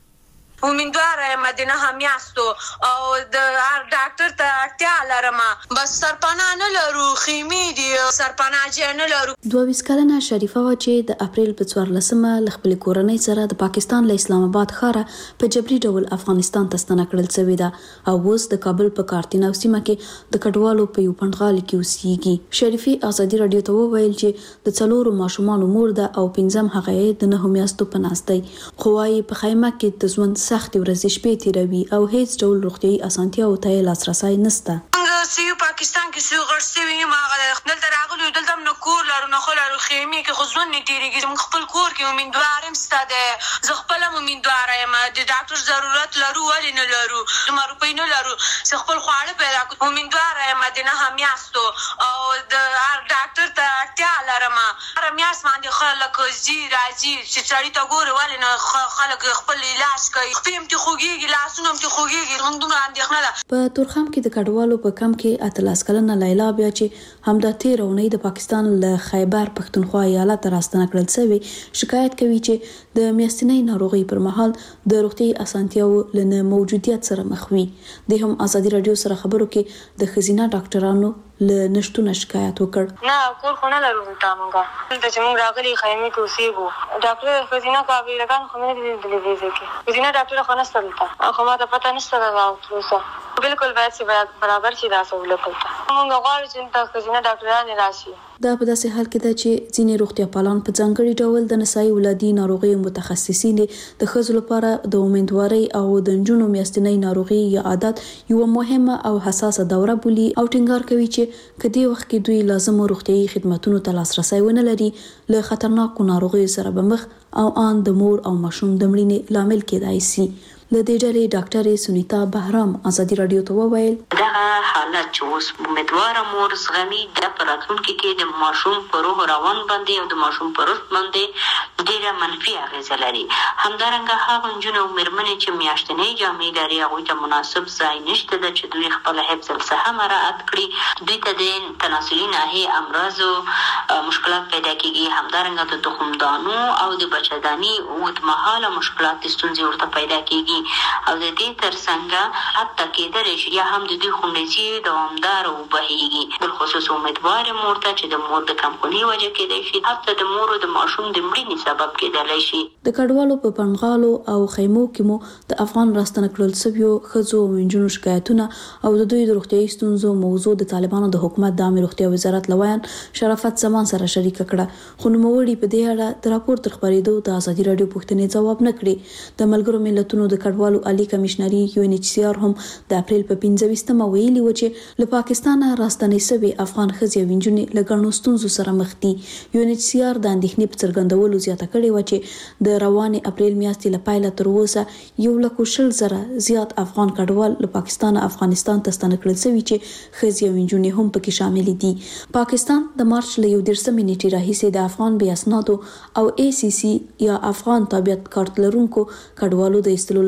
امیدواره یم د نهه میاشتو او د هر ډاکټر ته اړتیا لرم، بس سرپناه نه لرو، خیمې دي سرپناه نه لرو. دوه ویشت کلنه شریفه وا چې د اپریل په څوارلسمه له خپلې کورنۍ سره د پاکستان له اسلام آباد ښاره په جبري ډول افغانستان ته ستنه کړل شوې ده او اوس د کابل په کارتینو سیمه کې د کډوالو په یو پنډغال کې اوسېږي. شریفي ازادي راډیو ته وویل چې د څلورو ماشومانو مور ده او پنځم هغه یې د نهه میاشتو په ناست دی، خو وايي په خیمه کې د ژوند سختې ورځې شپې تیروي او هیڅ ډول روغتیایي اسانتیاو ته لاسرسی نشته. سیو پاکستان کې سیو غړ سوي ما دلته راغلو دلته نو کور لرو نه خلارو خیمه کې خو نه تیریږي. موږ خپل کور کې امیندوارم ستاده زه خپل امیندوار یم د ډاکټر ضرورت لرو ولې نه لرو د روپۍ نه لرو زه خپل خواړه پیدا کوم امیندوار یم د نه میاشتو او د هر ډاکټر ته اړتیا لرم. هر میاشت باندې خلک زی راځي چې چاري ته ګوره ولې نه خلک خپل علاج کوي خپل ته خوږیږي لاسونه ته خوږیږي موږ دومره اندېښنه ده. په تورخم کې د کډوالو په کم کې اتلس کلنه لیلا بیا چې همدا تیر اونۍ د پاکستان له خیبر پښتونخوا ایالت راستنه کړل شوی شکایت کوي چې د میاشتنۍ ناروغي پر مهال د روغتي اسانتیاو لنه موجودیت سره مخ وي. د هم ازادي رادیو سره خبرو کې د خزینه ډاکټرانو له نشټونه شکایت وکړ. نه کور خو نه لرو تا مونږه دلته چې مونږ راغلي خیمه کې اوسېږو ډاکټر خزینه کوي لګان خو نه دي دلې دي کې خزینه ډاکټر خو نه ستلته خو ما ته پته نشته دا اوسه بالکل باید چې برابر شي دا سہولت ته مونږ غواړو چې د خزینه ډاکټرانو راشي. دا په داسې حال کې ده چې ځینې روغتیا پالان په ځانګړي ډول د نسایي ولادي ناروغیو متخصصین د ښځو لپاره د امیندوارۍ او د نجونو میاشتنۍ ناروغي یا عادت یو مهمه او حساسه دوره بولي او ټینګار کوي چې کدی وخت کې دوی لازم روغتيایي خدماتو ته لاسرسي ونه لري له خطرناکو ناروغیو سره به مخ او ان د مور او ماشوم د مړینې لامل کېدای شي. له دې ډلې ډاکټر سنیتا بهرام ازادي راډیو ته وویل دا حالت چې اوس امیدواره مور زغمي د پراتونکو کې د ماشوم پر روح روان باندې او د ماشوم پر روح باندې ډیره منفي اغیزه لري. همدارنګه هغه نجونې او مېرمنې چې میاشتنۍ جامې لري هغوی ته مناسب ځای نشته ده چې دوی خپل حفظ الصحه مراعات کړي. دوی ته د تناسلي ناحیې امراضو مشکلات پیدا کیږي. همدارنګه د تخمدانو او د بچه‌دانۍ اوږدمهاله مشکلات ستونزې ورته پیدا کیږي او د دې ترڅنګ حتی کېدلی شي یا هم د دوی خونریزي دوامداره وبهیږي. بالخصوص امیدواره مور ته چې د مور د کمخوني وجه کېدای شي حتی د مور او د ماشوم د مړینې سبب کېدلی شي. د کډوالو په پنډغالو او خیمو کې مو د افغان راستنه کړل شویو ښځو او نجونو شکایتونه او د دوی د روغتیایي ستونزو موضوع د طالبانو د حکومت د عامه روغتیا وزارت لویان شرافت زمان سره شریک کړه، خو نوموړي په دې اړه د راپور تر خبرېدو د ازادي راډیو پوښتنې ځواب نه کړي. د ملګرو ملتونو د کډوالو عالی کمشنري یو ان ایچ سی آر هم د اپریل په پنځه ویشتمه ویلي و چې له پاکستانه راستنې شوي افغان ښځې او نجونې له ګڼو ستونزو سره مخ دي. یو ان ایچ سی آر د اندېښنې په څرګندولو زیاته کړې وه چې د روانې اپریل میاشتې له پیله تر اوسه یو لک شل زره زیات افغان کډوال له پاکستانه افغانستان ته ستنه کړل شوي چې ښځې او نجونې هم پکې شامل دي. پاکستان د مارچ له یو دېرشمې نیټې راهیسې د افغان بې اسنادو او ای سی سی یا افغان تابعیت کارت لرونکو کډوالو د ایستلو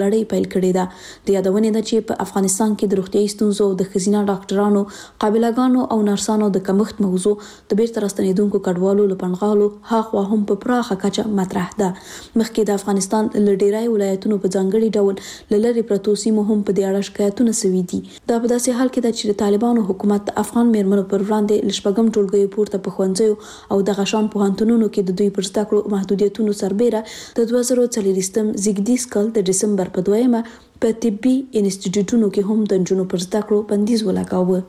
لړۍ پیل کړې ده. د یادونې ده چې په افغانستان کې د روغتیايي ستونزو او د ښځینه ډاکټرانو، قابلګانو او نرسانو د کمښت موضوع د بیرته راستنېدونکو کډوالو له پنغالو هاخوا هم په پراخه کچه مطرح ده. مخکې د افغانستان له ډیری ولایتونو په ځانګړي ډول له لرې پرتو سیمو هم په دې اړه شکایتونه سوي دي. دا په داسې حال کې ده چې د طالبانو حکومت د افغان میرمنو پر وړاندې له شپږم ټولګیو پورته په ښوونځیو او دغه شان پوهنتونونو کې د دوی پر زده کړو محدودیتونو سربیره د دوه زره څلوېښتم زیږدیز کال د ډسمبر په دویمه په طبي انسټیټیوټونو کې هم د نجونو پر زده کړو بندیز ولګاوه.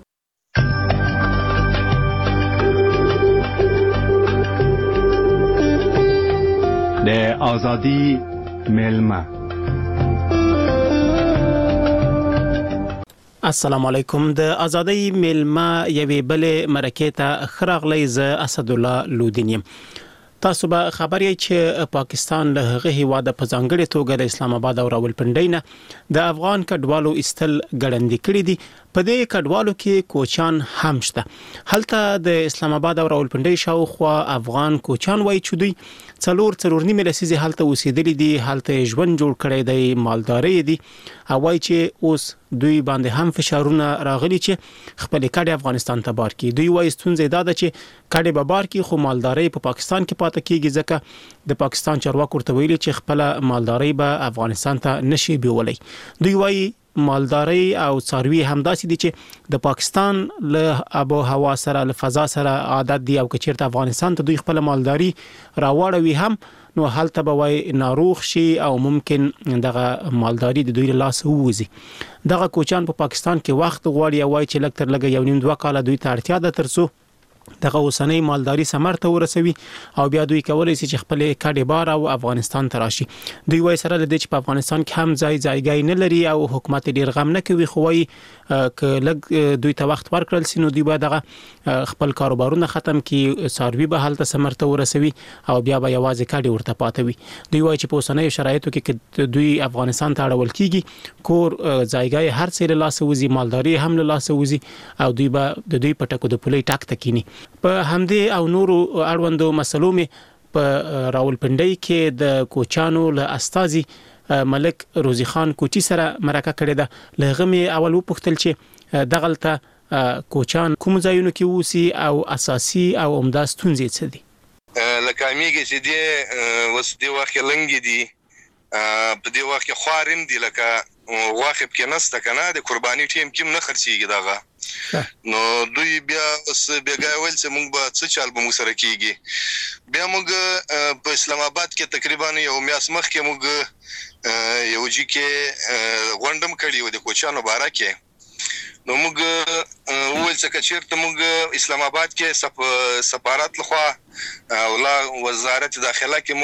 د آزادی میلمه. السلام علیکم. د ازادۍ میلمه یوې بلې مرکې ته خراغلی ز اسد الله لودینیم. تاسو به خبر یې چې پاکستان له هغه هیواده په ځانګړي توګه د اسلام آباد او راولپنډۍ نه د افغان کډوالو استل ګړندې کړي دي. په دې کډوالو کې کوچان هم شته. هلته د اسلام آباد او راولپنډۍ شاوخوا افغان کوچان وای چې دوی څلور څلور نیمه لسیزه هلته اوسېدلي دي، هلته ژوند جوړ کړی دی، مالداري دي، او وای چې اوس دوی باندې هم فشارونه راغلي چې خپل کډي افغانستان ته بار کی. دوی وای ستونزې دا ده چې کډي به بار کی، خو مالداري په پاکستان کې پاتې کیږي ځکه د پاکستان چارواکو ورته ویلي چې خپل مالداري به افغانستان ته نشي بیولای. دوی وای مالداري او څاروي همداسې دي چې د پاکستان له آب او هوا سره له فضا سره عادت دي، او کچیرته افغانستان ته دوی خپل مالداري راوړوي هم نو هلته به وای ناروغ شي او ممکن دغه مالداري د دوی له لاس ووځي. دغه کوچان په پاکستان کې وخت غواړي، او وای چې لږ تر لږه یو نیم دوه کال دوی ته اړتیا ده ترڅو دغه اوسنۍ مالداري ثمر ته ورسوي او بیا دوی کولای شي چې خپل کډي بار او افغانستان ته راشي. دوی وای سره د دې چې په افغانستان کې هم ځای ځایګای نه لري او حکومت ډیر غم نه کوي، خو وای ک لګ دوی ته وخت ورکړل سي نو دوی به دغه خپل کاروبارونه ختم کی، ساروي به حالت ثمر ته ورسوي او بیا به یوازې کډي ورته پاتوي. دوی وای چې په اوسنۍ شرایطو کې دوی افغانستان ته اړول کیږي، کور ځایګای هر څه له لاس وځي، مالداري هم له لاس وځي او دوی به د دوی پټکو د پولې ټاک تکینی. په همدې او نورو اړوندو مسلو مې په راولپنډۍ کې د کوچانو له استازي ملک روزي خان کوچی سره مرکه کړې ده. له غمي اول وپوښتل چې دغلته کوچان کوم ځایونو کې وسی او اساسي او عمده ستونزې څه دي. لکه میګه چې دی وس دی واخه لنګ دي، په دې وخت کې خوارم دي، لکه واخه کې نسته کنه د قرباني ټیم کې نه خرڅيږي دغه. نو دوی بیا اوس بیګا ول چې موږ به څه چال به موږ سره کیږي. بیا موږ په اسلام آباد کې تقریبا یو میاس مخ کې موږ یو جی کې غونډم کړی و د کوچانو باره کې. نو موږ ول چې چیرته موږ اسلام آباد کې سفارت لخوا او لا وزارت داخله کې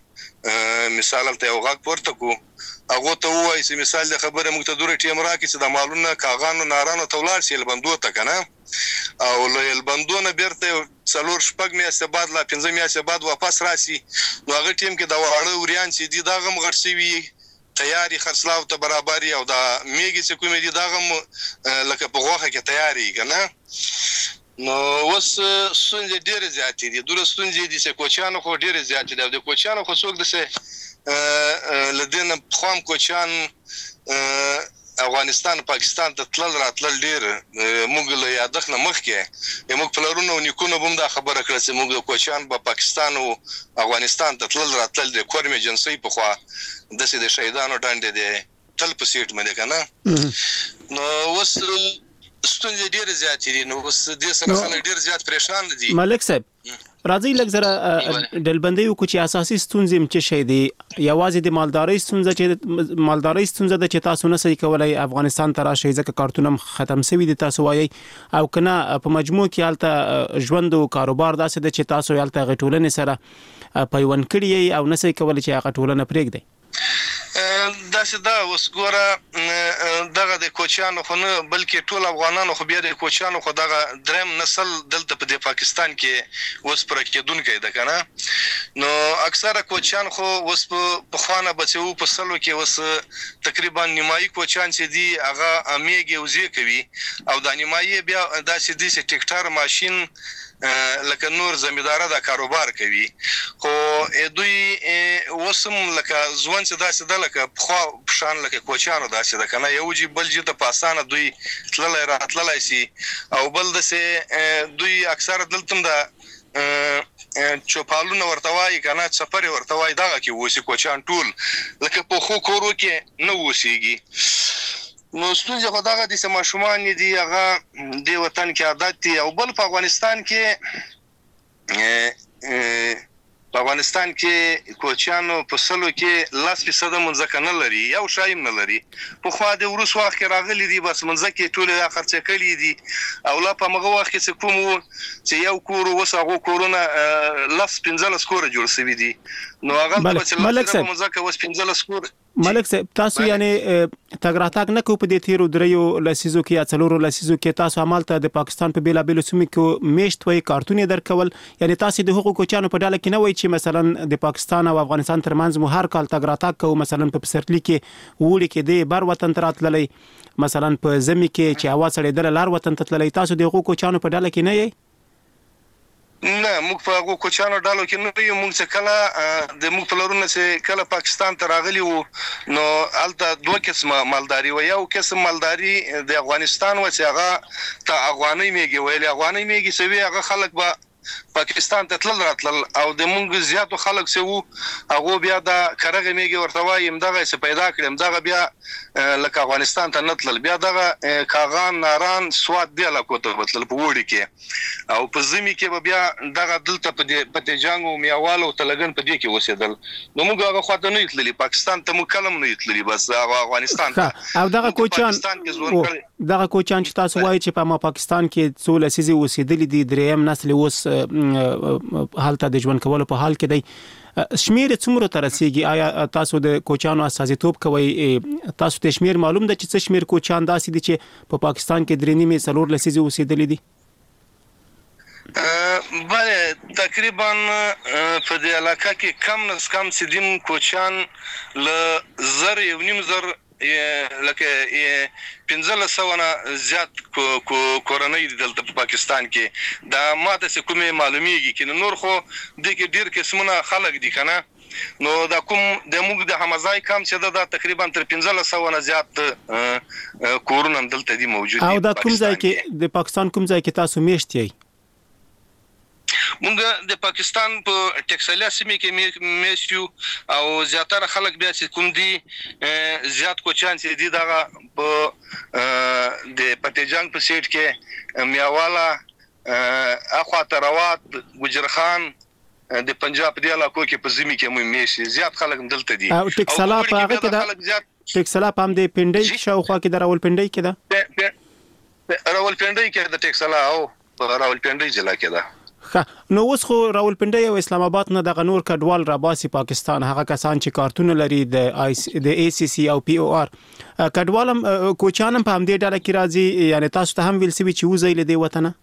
موږ مثال ته یو غاک پورته کو، هغه ته وایي چې مثال د خبره موږ ته دوره ټیم راکې چې د مالونو کاغانو نارانو تولار شي البندو ته کنه، او له البندو نه بیرته څلور شپږ میاشتې بعد لا پنځه میاشتې بعد واپس راشي. نو هغه ټیم کې د واړه وریان چې دي دا غم غړسوي تیاری خرڅلاو ته برابرۍ او دا میګي چې کومې دي دا غم لکه په غوخه کې تیاری کنه. نو وس ستونزې ډېرې زیاتې دي، دوره ستونزې دي چې کوچانو خو ډېرې زیاتې دي. د کوچانو خو څوک دسه لدین خام کوچان افغانستان پاکستان ته تلل راتلل ډیر موږ له یادخ نه مخکې موږ پلرونو نیکونو بم دا خبره کړه چې موږ د کوچان په پاکستان او افغانستان ته تلل راتلل د کورم ایجنسی په خوا د سې د شهیدانو ډانډې دي تل په سیټ مده کنه. نو وس ستونزې ډیر زیات دي، نو وس د سره خلک ډیر زیات پریشان دي. ملک صاحب راځي لږ زره ډلبندي وکړو چې اساسي ستونزې م چې شي دي. یوازې د مالداري ستونزه چې مالداري ستونزه د چې تاسو نه سې کولای افغانستان ته راشي ځکه کارتونه ختم شوی دي تاسو وایي، او کنه په مجموع کې حالت ژوند او کاروبار داسې د چې تاسو حالت غټولنې سره پیوند کړی او نه سې کولای چې هغه ټولنه پرېږدي. دا چې دا وسګوره دغه د کوچانو خو نه بلکې ټول افغانانو خو بیا د کوچانو خو دغه دریم نسل دلته په پاکستان کې وس پر کېدونکې ده کنه. نو اکثره کوچان خو وس په خوانه بچو په سلو کې وس تقریبا نیمایي کوچان چې دی هغه امیګي وزي کوي او د نیمایي بیا دا چې دی چې ټریکټر ماشين لکه نور زمیندار دا کاروبار کوي. خو دوی اوسم لکه ځوان چې داسې د لکه خو شان لکه کوچانو داسې د کنه یو جی بل جی ته پاسانه دوی تللای راتللای سي او بل د سه دوی اکثر دلتم د چوپالونه ورتوای کنه سفر ورتوای دغه کې وسی کوچان ټول لکه په خو کورو کې نه وسیږي نو ستونزه خو دغه د سماشومان دي هغه د وطن کې عادت دي او بل په افغانستان کې په افغانستان کې کوچانو په سلو کې لاس فیصد منځک نه لري یو شایم نه لري په خو د ورس وخت کې راغلي دي بس منځک ټول خرڅ کړي دي او لا په مغه وخت کې کوم چې یو کور وسغه کورونه لاس پنځل سکور جوړ شوی دي نو هغه په منځک وس پنځل سکور ملک صاحب تاسو یعنی تګراتاک نه کو په دې تیرو دریو لسیزو کې یا څلورو لسیزو کې تاسو عمل ته د پاکستان په بیلا بیل سیمو کې میشت وای کارتونې درکول یعنی تاسو د حقوقو چانو په ډاله کې نه وای چې مثلا د پاکستان او افغانستان ترمنځ مو هر کال تګراتاک کو مثلا په پسرلی کې وړي کې د بر وطن تراتللی مثلا په زمي کې چې اواز سره د لار وطن تتللی تاسو د حقوقو چانو په ډاله کې نه یې نه موږ په هغه کوچانو ډالو کې نه یو موږ څه کله د موږ پلرونه چې کله پاکستان ته راغلي وو نو الته دوه قسمه مالداري و یو قسم مالداري د افغانستان و چې هغه ته افغاني میږي ویل افغاني میږي سوي هغه خلک به پاکستان ته تلل راتلل او د مونږ زیاتو خلک سه وو هغه بیا د کرغه میږي ورته وایم دغه څه پیدا کړم دغه بیا لکه افغانستان ته نتلل بیا دغه کاغان ناران سواد دی لا کوته وتل په وړي کې او په زمي کې بیا دغه دلته په پته جنگو میوالو تلګن په دې کې وسیدل نو موږ هغه خواته نه یتللی پاکستان ته مو کلم نه یتللی بس افغانستان ته او دغه کوچان دغه کوچان چې تاسو وایي چې په ما پاکستان کې څو لسیزې وسیدل دي دریم نسل اوس حالت د ژوند کولو په حال کې دی شمیر څومره ترسيږي آیا تاسو د کوچانو اساسيتوب کوي تاسو ته شمیر معلوم ده چې څه شمیر کوچان داسې دي چې په پاکستان کې درې نیمه څلور لسیزې اوسېدل دي بله تقریبا په دې علاقه کې کم نس کم سیدیم کوچان ل زر یو نیم زر لکه پنځله سوونه زیات کورنۍ دلته په پاکستان کې دا ماته څه کومه معلومیږي چې نور خو د کې ډیر قسمونه خلک دي کنه نو دا کوم د موږ د حمزای کم چې دا تقریبا تر پنځله سوونه زیات کورونه دلته دي موجود دي او دا کوم ځای کې د پاکستان کوم ځای کې تاسو میشتي مونږ د پاکستان په ټکسالیا سیمه کې میشو او زیاتره خلک بیا چې کوم دي زیات کوچان چې دي دغه په د پټیجنګ په سیټ کې میاوالا اخوا تروات ګجرخان د پنجاب دی علاقو کې په زمي کې مو میشي زیات خلک دلته دي او ټکسلا په هغه کې دا ټکسلا په هم د پندای شاوخوا کې د راول پندای کې دا راول پندای کې د ټکسلا او په راول پندای ځلا کې دا نو اوس خو راولپنډي او اسلام آباد نه د غنور کډوال راباسي پاکستان هغه کسان چې کارتون لري د آی د ای سی سی او پی او آر کډوالم کوچانم په همدې ډله کې راځي یعنی تاسو ته هم ویل سوي چې وځي له دې وطن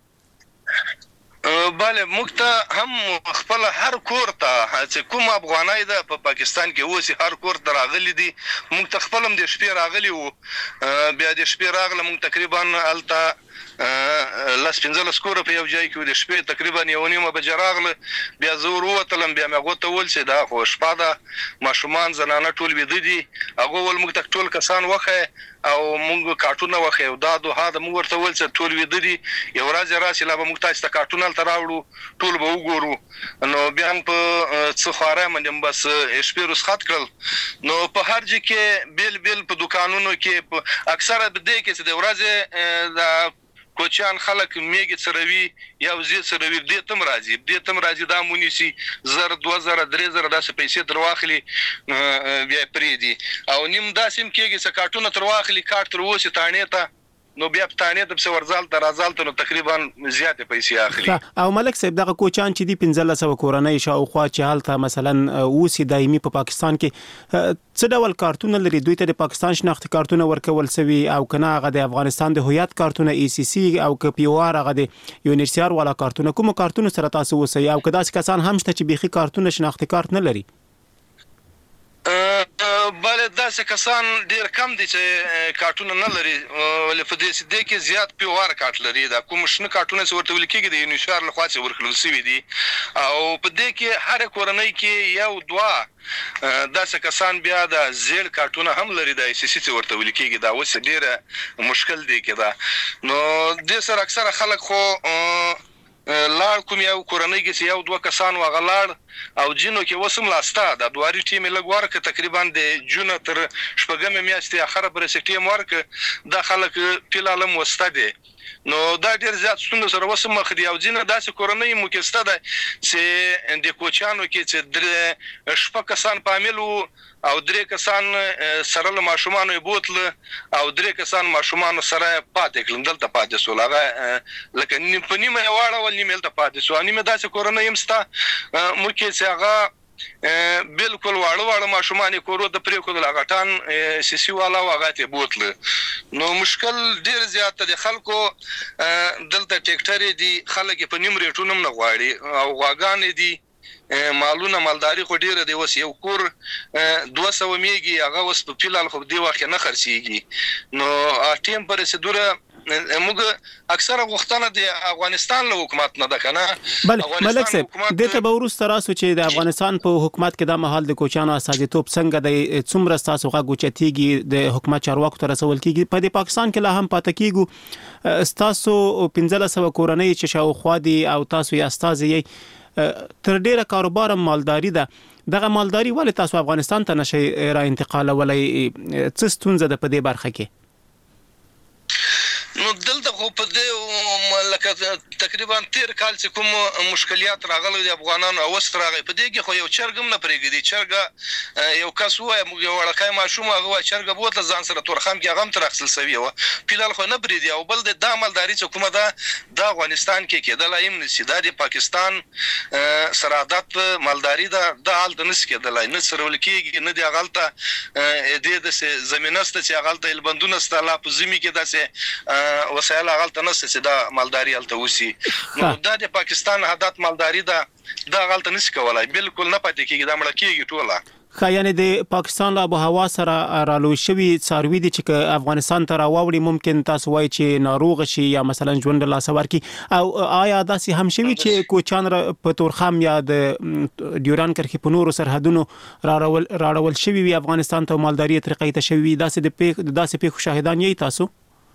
بله مخته هم خپل هر کور ته چې کوم افغانای ده په پاکستان کې اوسې هر کور ته راغلي دي موږ ته خپل هم د شپې راغلي وو بیا د شپې راغله موږ تقریبا الته لاس پنځل سکور په یو ځای کې د شپې تقریبا یو نیمه بجې راغله بیا زور وتلم بیا مې غوته ول چې دا خو شپه ده ماشومان زنانه ټول ویده دي هغه ول موږ ته ټول کسان وخه او موږ کارټونه وخه او دا دوه دا موږ ورته ول چې ټول ویده دي یو ورځ راسي لا موږ تاسو ته کارټونه تر راوړو ټول به وګورو نو بیا په څه خاره باندې بس شپې رسخت کړل نو په هر ځای کې بیل بیل په دکانونو کې اکثره د دې کې چې د ورځې د کوچان خلک میګ سروي یا وزې سروي دې تم راځي دې تم راځي دا مونیسي زر دوه زره درې زره داسې پیسې تر واخلي بیا پرې دي او نیم داسم کېږي چې کارټونه تر واخلي کارت تر وسه تانې ته نو بیا پټانې د څو ورزال تر ازال ته نو تقریبا زیاته پیسې اخلي او ملک صاحب دغه کوچان چې دی پنځله سو کورنۍ شاوخوا چې حالت مثلا اوسې دایمي په پاکستان کې څه ډول کارتونه لري دوی ته د پاکستان شناختی کارتونه ورکول سوي او کنه هغه د افغانستان د هویت کارتونه ای سی سی او ک پی او آر هغه د یونیسيار والا کارتونه کوم کارتونه سره تاسو وسي او کداس کسان هم شته چې بيخي کارتونه شناختی کارت نه لري بله داسې کسان ډیر کم دي چې کارتونه نه لري ولې په دې سده کې زیات پیوار کارت لري دا کوم شنه کارتونه چې ورته ویل کېږي د یونیسار له خوا چې ورکړل شوي دي او په دې کې هر کورنۍ کې یو دوه داسې کسان بیا د زیړ کارتونه هم لري د سی سی ورته ویل کېږي دا اوس ډیره مشکل دی کېده نو د سر اکثره خلک خو لاړ کوم یو کورنۍ کې یو دوه کسان وغلاړ او جنو کې وسم لاستا د دواري ټیم لګور ک تقریبا د جون تر شپږم میاشتې اخره پر سټیم ورک د خلک پیلالم وستاده نو دا ډیر زیات ستونزه سره وسم مخ دی او جنه داسې کورنۍ مکسته ده چې د کوچانو کې چې در شپه کسان پامل او درې کسان سره له ماشومان بوتل او درې کسان ماشومان سره پاتې کړل دلته پاتې سول هغه لکه نیم په نیمه واړه ول نیمه دلته پاتې سو نیمه داسې کورنۍ همستا مو کې چې هغه بالکل واړه واړه ماشومان کورو د پرې کول غټان سیسی والا واغته بوتل نو مشکل ډیر زیات د خلکو دلته ټیکټری دي خلک په نیم ریټونم نه غواړي او غواګان دي مالونه مالداري خو ډیره دی وس یو کور دوه سوه میږي هغه وس په فلال خو دی واخه نه خرسيږي نو ټیم پر سدوره موږ اکثره وختونه د افغانستان له حکومت نه ده کنه بل ملک صاحب د ته به ورسته راسو چې د افغانستان په حکومت کې د محل د کوچانو اساسیتوب څنګه د څومره تاسو غو چتیږي د حکومت چارواکو تر رسول کیږي په پاکستان کې لا هم پاتې کیږي تاسو پنځه سوه کورنۍ چې شاوخوا دي او تاسو یې استازي تر ډیره کاروبار مالداري ده دغه مالداري ولې تاسو افغانستان ته نشي را انتقال ولې څه ستونزه ده په دې برخه کې نو دلته خو په دې لکه تقریبا تیر کال چې کوم مشکلات راغلي د افغانانو او ستراغي په دې کې خو یو چرګم نه پرېږدي چرګه یو کس وای موږ یو ورکای ماشوم هغه چرګه بوتله ځان سره تورخم کې هغه تر اخصل سوي و پیلال خو نه پرېږدي او بل د داملداري چې کومه ده د افغانستان کې کېدل ایم نشي د پاکستان سرحدات مالداري ده د حالت نس کېدل نه سرول کېږي نه دی غلطه د دې زمينسته چې غلطه البندونه ست لا په زمي کې داسه وسایل غلطه نه چې دا مالداري الته وسی نو دا د پاکستان عادت مالداري دا دا غلطه نشي کولای بالکل نه پاتې کیږي دا مړ کیږي ټوله خا یعنی د پاکستان له آب و هوا سره رالو شوی څاروي دي چې افغانستان ته راوړي ممکن تاسو وایي چې ناروغ شي یا مثلا ژوند لا سوار کی او آیا داسې هم شوی چې کوچان په تورخم یا د ډیوران کرخي په نورو سرحدونو راول راول شوی وي افغانستان ته مالداري طریقې ته شوی داسې د پیښ داسې پیښ شاهدان یې تاسو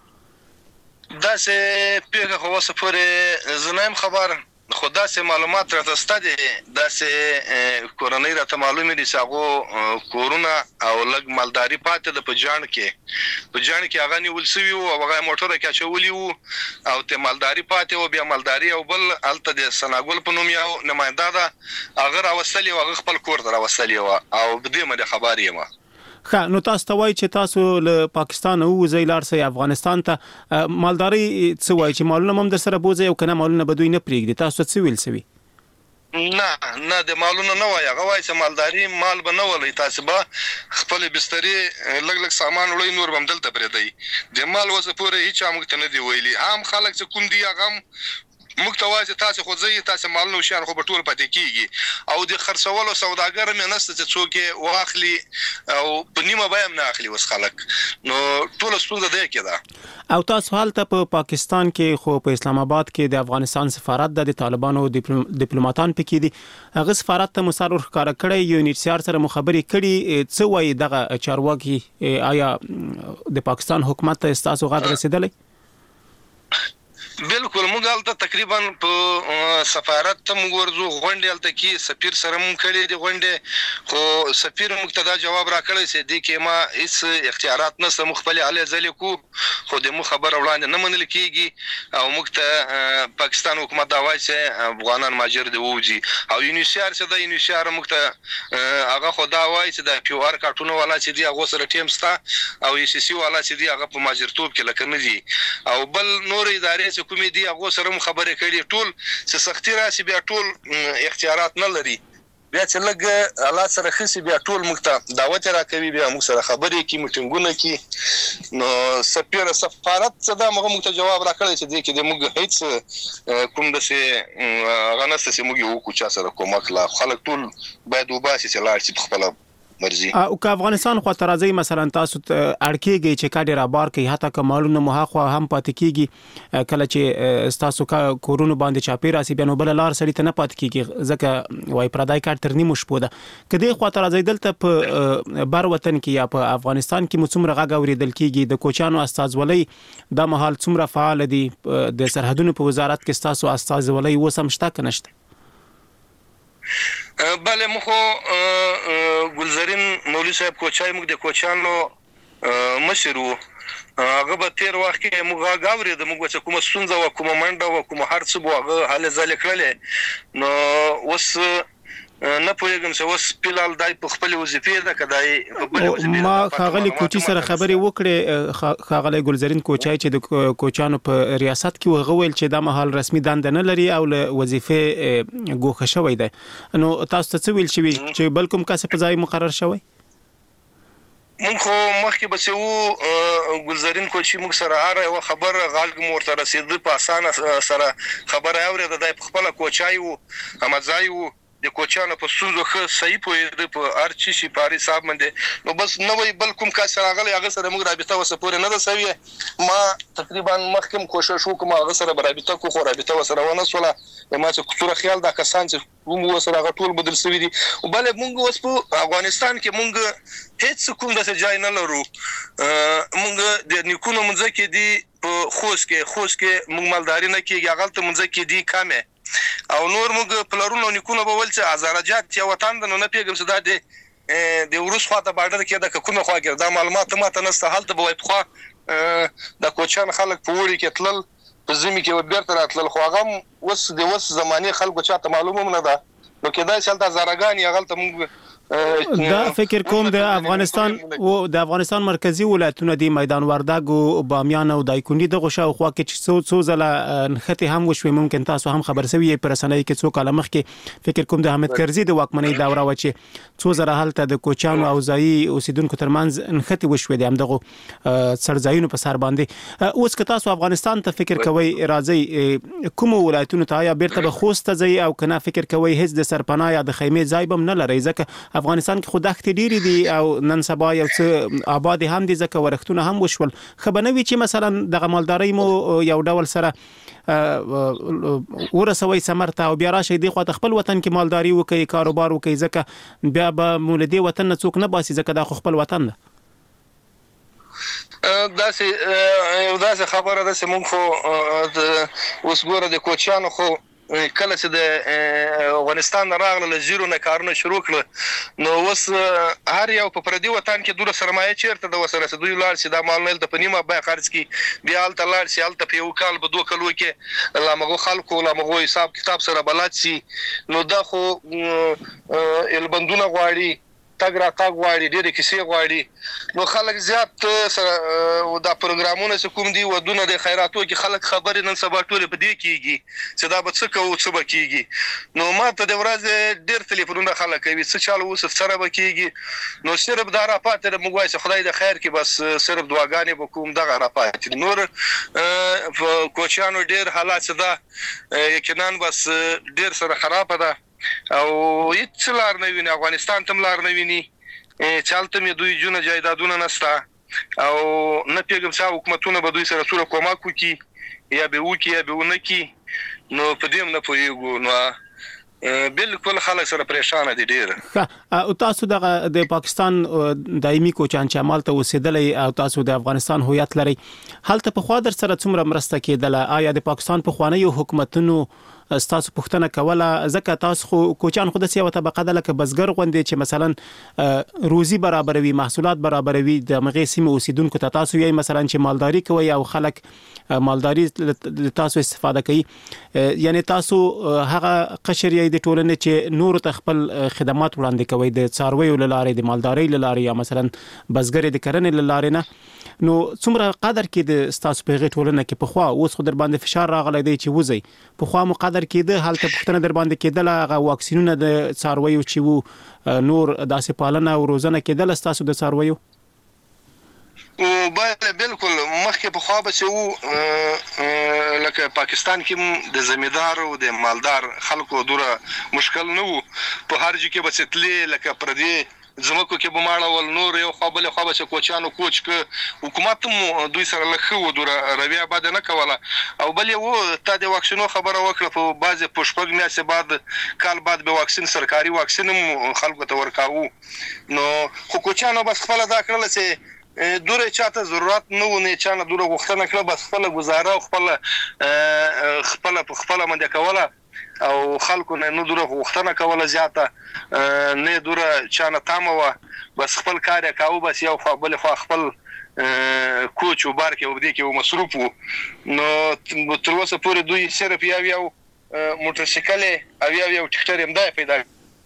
داسې پیغه خو وسه پورې زنایم خبر خدا سه معلومات راته ستدي داسې کورونی راته معلومه دي چې کورونا او لګ مالداري پاتې د پجان کې پجان کې هغه نیول سوي او هغه موټر کې چولي او ته مالداري پاتې او بیا مالداري او بل الته د سناګل په نوم یو نماینده ده هغه راوستلی او خپل کور ته راوستلی او بده مده خبري ما خا نو تاسو ته وایي چې تاسو له پاکستان او زیلار سي افغانستان ته مالداري څه وایي چې مالونه هم در سره بوزي او کنه مالونه بدوي نه پریږدي تاسو څه ویل سوي نه نه د مالونه نه وایي هغه وایي چې مالداري مال به نه ولې تاسو به خپل بستري لګ لګ سامان وړي نور بم دلته پرې دی د مال وسه پورې هیڅ هم ته نه دی ویلي هم خلک چې کوم دی هغه مکتواز تاسو خو ځي تاسو مالونه شان خو په ټول پاتې کیږي او د خرڅولو سوداګر مې نسته چې څوک واخلي او په نیمه بایم نه اخلي وس خلک نو ټول ستونزه ده کېده او تاسو حالت په پاکستان کې خو په اسلام آباد کې د افغانستان سفارت د طالبانو ډیپلوماټان پکې دي هغه سفارت ته مسار ورکړه کړی یو نیټسیار سره مخابري کړي څه وایي دغه چارواکي آیا د پاکستان حکومت ته تاسو غږ رسیدلی بالکل موږ الته تقریبا په سفارت ته موږ ورزو غونډه الته کې سفیر سره مونږ کړي دي غونډه خو سفیر مقتدا جواب راکړی چې د کې ما هیڅ اختیارات نشته مخبل علی ځل کو خو د مو خبر وړاندې نه منل کیږي او مقته پاکستان حکومت دا وایي چې افغانان ماجر دی ووجي او یونیسیار چې د یونیسیار مقته هغه خدا وایي چې د پیو ار کارتونو والا چې دی هغه سره ټیم ستا او ای سی سی والا چې دی هغه په ماجرتوب کې لکه نه دي او بل نور ادارې کومې دي هغه سره خبرې کړي ټول چې سختي راشي بیا ټول اختیارات نه لري بیا چې لګ الله سره خسي بیا ټول مخته دعوت راکوي بیا موږ سره خبرې کی میټینګونه کی نو سفیر سفارت صدا موږ مخته جواب راکړي چې دې کې د موږ هیڅ کوم دسه غنسته چې موږ وکړو چې سره کومک لا خلک ټول باید وباسي چې لاړ شي خپل مرزي او که افغانستان خو ترازی مثلا تاسو اړکیږي چې کاډي را بار کوي حتی کمالونه مها خو هم پات کیږي کله چې تاسو کا کورونو باندې چاپی راسي بیا نو بل لار سړی ته نه پات کیږي ځکه وای پردای کار تر نیمه شپه ده کدی خو ترازی دلته په بر وطن کې یا په افغانستان کې مڅومره غاوري دل کیږي د کوچانو استازولۍ د محل څومره فعال دي د سرحدونو په وزارت کې تاسو استازولۍ وسمشته کنهشته بله مخو ګلزرین مولوی صاحب کوچای موږ د کوچانو مشرو هغه په تیر وخت کې موږ غاوري د موږ څخه کومه سونځه او کومه منډه او کومه هرڅ بو هغه حل ځل کړل نو وس نه پوهیږم چې اوس پلال دای په خپل وظیفه ده کدای په خپل وظیفه ما خاغلی کوچی سره خبرې وکړې خاغلی ګلزرین کوچای چې د کوچانو په ریاست کې وغویل چې د مهال رسمي دند نه لري او له وظیفه ګوښه شوی دی نو تاسو ته ویل شوی چې بل کوم کس په ځای مقرر شوی مونږ خو مخکې به څو ګلزرین کوچی موږ سره هر یو خبر غالګ مورته رسیدل په اسانه سره خبر اورید د خپل کوچای او همځای د کوچانو په سوزو خه صحیح پوهې په ارچی شي پاري صاحب باندې نو بس نوې بل کوم کا سره غلي هغه سره موږ رابطه وسپورې نه ده سوي ما تقریبا مخکم کوشش وکم هغه سره رابطه کو خو رابطه وسره ونه سوله ما څه کتوره خیال دا کسان چې موږ وسره غټول بدل سوي دي او بل موږ اوس په افغانستان کې موږ هیڅ کوم د ځای نه لرو موږ د نیکونو منځ کې دي په خوش کې خوش کې موږ مالداري نه کېږي غلط منځ کې دي کمه او نور موږ پلرونو نیکونو به ول چې ازارجات یا وطن د نه پیګم صدا دي د ورس خواته بارډر کې د کومه خوا کې د معلومات ماته نسته حالت به وای خو د کوچان خلک په وړي کې تلل په زمي کې وبرته راتلل خو هغه وس د وس زماني خلکو چاته معلومه نه ده نو کېدای شي د زارګان یا غلط موږ دا فکر کوم د افغانستان او د افغانستان مرکزی ولایتونه دی میدان وردګ او بامیان او دایکندي د غوښه خو کې چې څو څو زله نخته هم وشوي ممکن تاسو هم خبر سوي پر رسنۍ کې څو کاله مخکې فکر کوم د احمد کرزي د واکمنۍ دوره و چې څو زره حالت د کوچانو او ځای اوسیدونکو ترمنځ نخته وشوي د همدغه سرځایونو په سر باندې اوس که تاسو افغانستان ته فکر کوي راځي کوم ولایتونو ته یا بیرته به خوسته ځي او کنه فکر کوي هیڅ د سرپناه یا د خیمه ځای بم نه لري ځکه افغانستان کې خودخت ډیری دي او نن سبا یو څه آباد هم دي ځکه ورختونه هم وشول خبرنوي چې مثلا د مالداري مو یو ډول سره ورسوي سمرته او بیا راشي دی خو خپل وطن کې مالداري وکي کاروبار وکي ځکه بیا به مولدي وطن نه څوک نه باسي ځکه د خپل وطن ده داسې یو داسې خبره ده چې مونږ خو اوس ګوره د کوچانو خو کله چې د افغانستان راغله زیرو نه کارونه شروع کړل نو اوس هر یو په پردي وطن کې دوره سرمایه چیرته د وسره سدوی لار چې د مال نه د پنیمه به خرج کی بیا ال تلار چې ال ته په یو کال به دوه کلو کې لامغه خلکو لامغه حساب کتاب سره بلد سي نو دا خو البندونه غواړي تاګ را تاګ غواړي ډېر کیسې غواړي نو خلک زیات سره دا پروګرامونه چې کوم دي ودونه د خیراتو کې خلک خبرې نن سبا ټول په دې کېږي چې دا به څه کوو څه به کېږي نو ما ته د ورځې ډېر ټلیفونونه خلک کوي څه چالو اوس سره به کېږي نو صرف دا را پاتې موږ وایو چې خدای د خیر کې بس صرف دعاګانې به کوم دغه را پاتې نور کوچانو ډېر حالات دا یقینا بس ډېر سره خراب ده او هیڅ لار نه ویني افغانستان تم لار نه ویني چالت مې دوی جون جایدادونه نستا او نه پیګم چې حکومتونه به دوی سره سره کومک وکي یا به وکي یا به ونکي نو په دې نه پوهیږو نو بالکل خلک سره پریشان دي ډیر او تاسو د پاکستان دایمي کوچان چې عمل ته وسیدلې او تاسو د افغانستان هویت لري حالت په خوا در سره څومره مرسته کېدله آیا د پاکستان په خوانی حکومتونو تاسو پوښتنه کوله ځکه تاسو خو کوچان خو د سیاوه طبقه د لکه بزګر غوندې چې مثلا روزي برابروي محصولات برابروي د مغې سیمه اوسیدونکو ته تاسو یې مثلا چې مالداري کوي او خلک مالداري تاسو استفاده کوي یعنی تاسو هغه قشر یې د ټولنې چې نور ته خپل خدمات وړاندې کوي د څارویو لارې د مالداري لارې یا مثلا بزګر د کرنې لارې نه نو څومره قدر کې د تاسو په غي ټولنه کې په خوا اوس خو در باندې فشار راغلی دی چې وځي په خوا مو قدر کې د حالت پښتنه در باندې کېدل هغه واکسینونه د څارویو چې وو نور داسې پالنه او روزنه کېدل تاسو د څارویو او بله بالکل مخکې په خوا به چې وو لکه پاکستان کې د زمیندار او د مالدار خلکو دوره مشکل نه وو په هر ځای کې به ستلې لکه پردي زمکو کې بماړول نور یو خو بل خو به کوچانو کوچ ک حکومت مو دوی سره لخوا ودره رویا بد نه کوله او بل یو تا د واکسینو خبره وکړه په بعضه پښپګ میاسه بعد کال بعد به واکسین سرکاري واکسین خلکو ته ورکاو نو خو کوچانو بس خپل دا کړل چې دوره چاته ضرورت نه ونه چانه دوره غوښتنه کړه بس خپل گزاره خپل خپل خپل منډه کوله او خلکو نه دوره غوښتنه کوله زیاته نه دوره چانه تامه بس خپل کار کاوه بس یو خپل خپل کوچ او بار کې وبدي کې مصروف نو تر اوسه پورې دوی صرف یو یو موټر سایکل او یو یو ټیکټر هم دا پیدا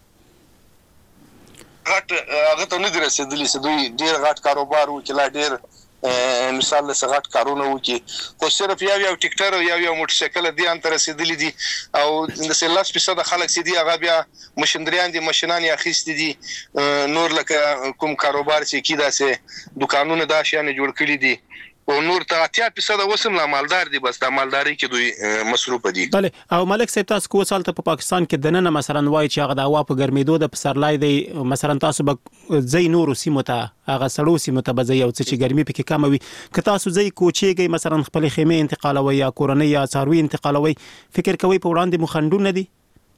غټ هغه ته نه درسېدلی چې دوی ډیر غټ کاروبار وکړي لا ډیر مثال له غټ کارونه وکړي خو صرف یو یو ټیکټر او یو یو موټر سایکل دي ان تر رسیدلی دي او د سلاس په صد خلک سي دي هغه بیا مشندریان دي ماشينان یې اخیستي دي نور لکه کوم کاروبار چې کیدا سه دکانونه دا شیان جوړ کړی دي او نور ته اتیا فیصد وسم لا مالدار دي بس د مالداري کې دوی مصروف دي بله او ملک صاحب تاسو کو سال ته په پاکستان کې دنه مثلا وای چې هغه د هوا په ګرمېدو د پسرلای دی مثلا تاسو به زي نور سیمه ته هغه سړو سیمه ته به زي او چې ګرمي پکې کم وي که تاسو زي کوچيږي مثلا خپل خیمه انتقالوي یا کورنۍ یا څاروي انتقالوي فکر کوي په وړاندې مخندونه دي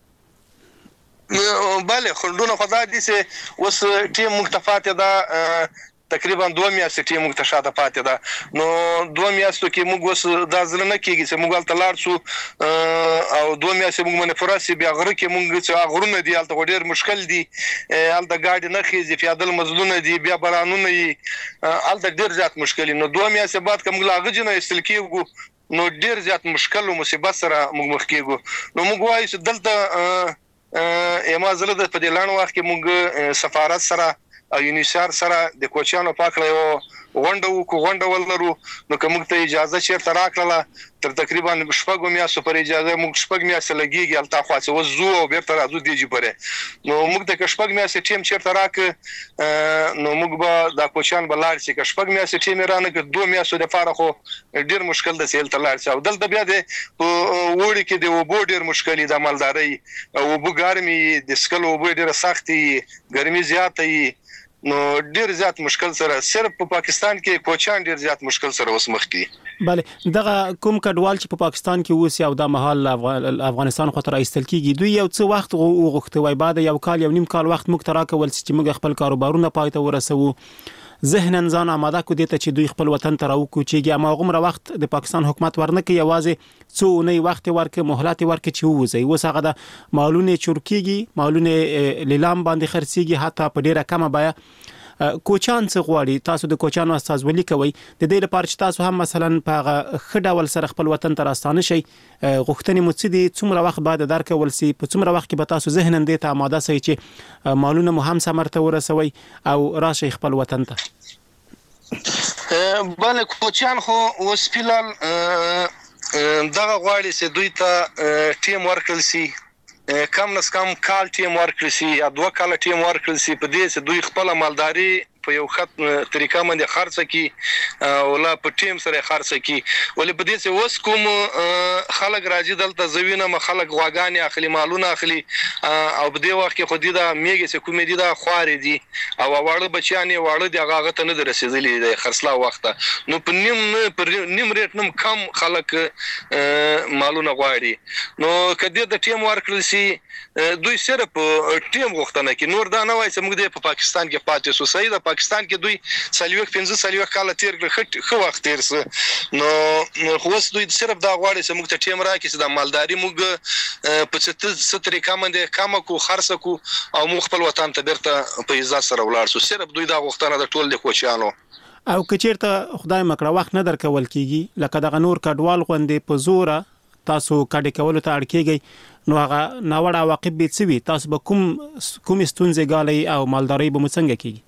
بله خلدونه خدای دې سه وس ټیم مختفات ده تقریبا دوه میاشتې ټیم موږ ته شاته پاتې ده نو دوه میاشتو کې موږ وس دا ځل نه کېږي چې موږ تل لاړ شو او دوه میاشتې موږ منه فراسي بیا غره کې موږ چې غرونه دی البته ډېر مشکل دي البته گاډي نه خېږي پیادل مزلونه دي بیا برانونه دي البته ډېر زیات مشکل نو دوه میاشتې بعد کوم لاغه جنې استل کېږي نو ډېر زیات مشکل او مصیبت سره موږ مخ کېږو نو موږ وایو چې دلته یما زله د په دلان وخت کې موږ سفارت سره او یونیسار سره د کوچانو پاکړه یو غونډه وکړو غونډه ولرو نو کوم ته اجازه چیرته راکړه تر تقریبا شپږ میاشتو پر اجازه موږ شپږ میاشتې لګیږي البته خو څه وزو او بیرته راځو دیږي پره نو موږ د شپږ میاشتې ټیم چیرته راک نو موږ به د کوچان بلار چې شپږ میاشتې ټیم رانه کې دوه میاشتو د فارغ ډیر مشکل د سیل تلار چې او دلته بیا د وړي کې د وبو ډیر مشکل د مالداري او وبو ګرمي د سکل وبو ډیر سختي ګرمي زیاتې نو ډیر زیات مشکل سره صرف په پاکستان کې کوچان ډیر زیات مشکل سره وسمخ کی بله دغه کوم کډوال چې په پاکستان کې اوس یو د محل افغانستان خطر ایستل کیږي دوی یو څه وخت غوښته وای بعد یو کال یو نیم کال وخت موږ ترا کول چې موږ خپل کاروبارونه پای ته ورسوو ذهناً ځان آماده کو دي ته چې دوی خپل وطن ته راوکو چې اما غومره وخت د پاکستان حکومت ورنه کوي یوازې څو نه وخت ورکه مهلت ورکه چې وځي وسغه د مالونه چورکیږي مالونه لیلام باندې خرڅيږي حتی په ډیره کمه بیا کوچان څه غواړي تاسو د کوچانو استازولي کوي د دې لپاره چې تاسو هم مثلا په خډاول سره خپل وطن ته راستانه شي غوښتنې مو څه دي څومره وخت بعد درکول سي په څومره وخت کې به تاسو ذهنن دې ته آماده سي چې مالونه مو هم سمرته ورسوي او راشي خپل وطن ته بله کوچان خو وسپیلال دغه غواړي چې دوی ته ټیم ورکړل سي کم نس کم کال ټیم ورکړل سي یا دوه کال ټیم ورکړل سي په دې چې دوی خپل مالداري په یو خط طریقه باندې خرڅ کی او لا په ټیم سره خرڅ کی ولې په دې چې وس کوم خلک راځي دلته زوینه م خلک غواګانی اخلي مالونه اخلي او په دې وخت کې خو دې دا میګه چې کومې دي دا خواري دي او واړه بچیانې واړه دی هغه ته نه رسیدلی د خرڅلا وخت نو په نیم پر نیم ریټ نم کم خلک مالونه غواړي نو کدی د ټیم ورکړل سي دوی سره په ټیم غوښتنه کې نور دا نه وای چې موږ د پاکستان کې پاتې سو صحیح د پاکستان کې دوی سلويک پنځه سلويک کال تیر کړ خو وخت تیر سه نو خو اوس دوی صرف دا غواړي چې موږ ته ټیم راکړي چې د مالداري موږ په څه طریقه باندې کم کو خرڅ کو او موږ خپل وطن ته بیرته په عزت سره ولاړ سو صرف دوی دا غوښتنه د ټول د کوچانو او کچیرته خدای مکړه وخت نه درکول کیږي لکه دغه نور کډوال غوندې په زوره تاسو کډې کول ته اړ کیږي نو هغه ناوړه عواقب به څه وي تاسو به کوم کوم ستونزې غالي او مالداري به مڅنګه کیږي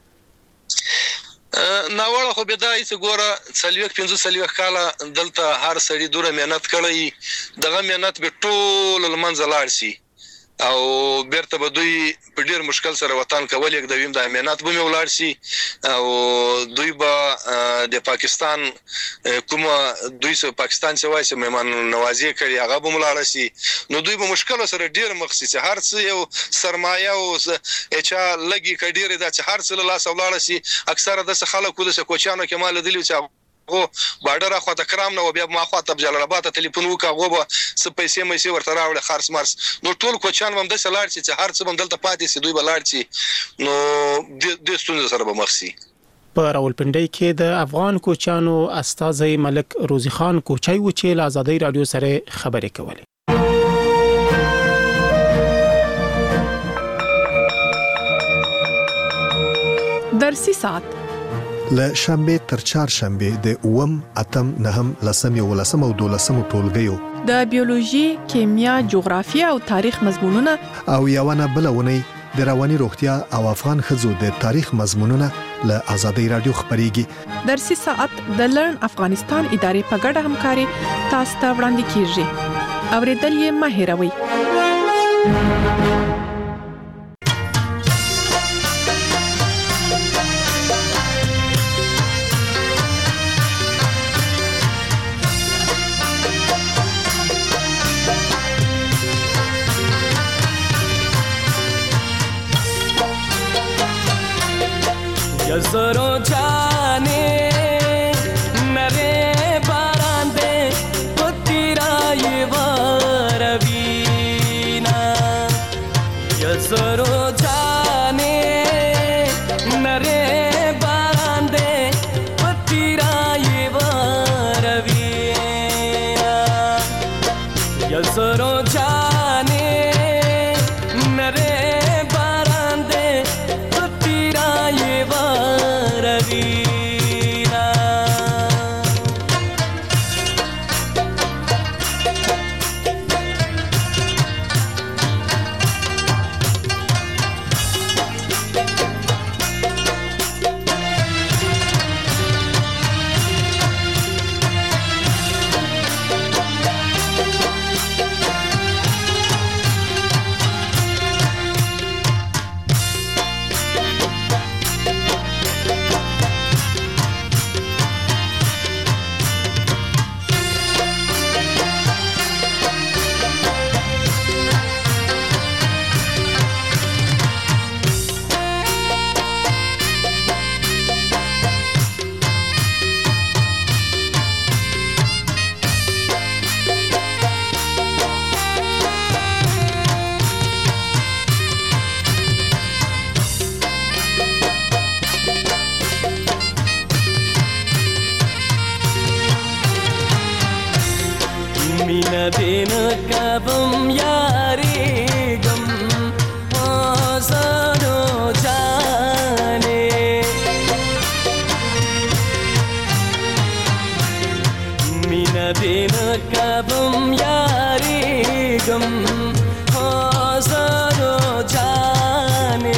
ناوړه خو به دای چې ګوره سلويک پنځه سلويک کاله دلته هر سړي دوره مهنت کړی دغه مهنت به ټول لمنځه لاړ شي او بیرته به دوی په ډیر مشکل سره وطن کول یک دویم د امنیت به ولاړ شي او دوی به د پاکستان کومه دوی سه پاکستان سوای سه مهمان نوازی کوي هغه به ولاړ شي نو دوی به مشکل سره ډیر مخصص هر څه یو سرمایه او اچا لګي کډیر د هر څه له لاس ولاړ شي اکثره د خلکو د کوچانو کې مال دلی چې او بارډر اخوا ته کرام نو بیا ما اخوا ته جلال آباد ته ټلیفون وکاغه به س پیسې مې سي ورته راوړل خرڅ مرس نو ټول کوچان هم د سلاړ چې هر څه هم دلته پاتې سي دوی بلاړ شي نو د ستونزې سره به مخ سي په راولپنډي کې د افغان کوچانو استاذ ملک روزي خان کوچای و چې له آزادۍ رادیو سره خبرې کولې درسي ساعت له شنبه تر چهارشنبه د اوم اتم نهم لسم یو لسم او دولسم ټولګیو د بیولوژي، کیمیا، جغرافیه او تاریخ مضمونونه او یوونه بلونه د رواني روغتیا او افغان خزو د تاریخ مضمونونه له آزادۍ رادیو خبريږي. درسي ساعت د لرن افغانستان ادارې په ګډه همکاري تاسو ته وړاندې کیږي. اوریدل یې مه هېروئ. जसरो जाने नरे बारांदे पुत्रा ये वारवीना जसरो जाने नरे बारांदे पुत्रा ये वारवीना जसरो जाने नरे दिन कबम यारी गम आसानो जाने मीना दिन कबम यारी गम आसानो जाने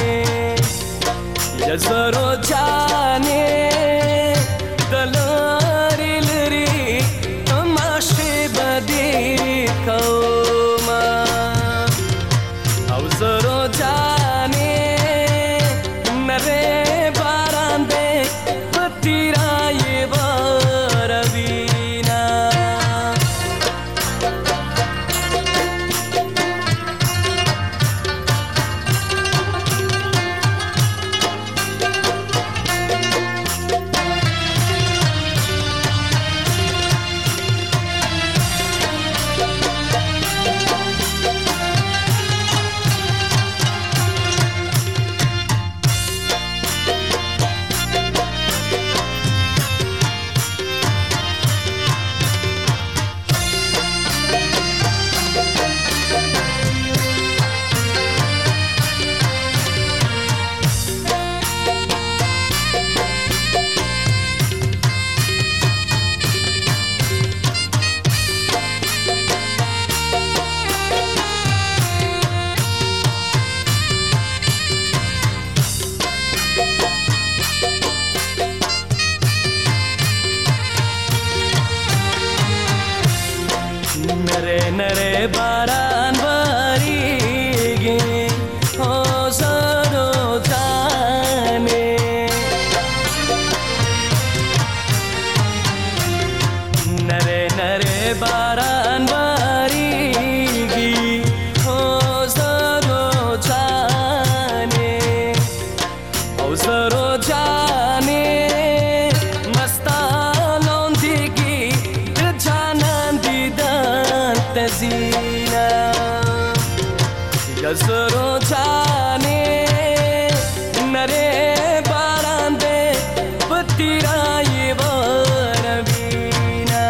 यजरो जाने दलारी लरी तमाशे बदी नरे नरे बारान बारी زرو جانې مستانون دیږي د جانان دیدن تزینا یا زرو جانې نره باران دې پتیرای وربینا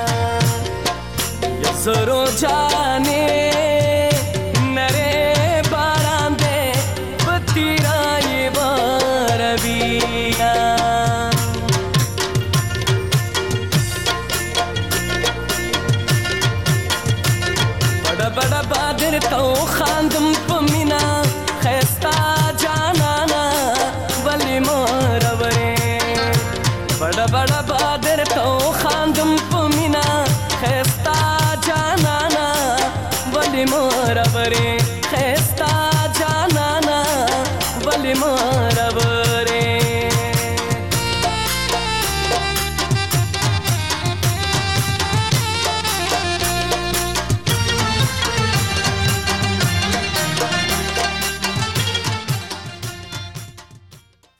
یا زرو جانې تو خاندم پمینا خستا جانانا ولی مورورے بڑا بڑا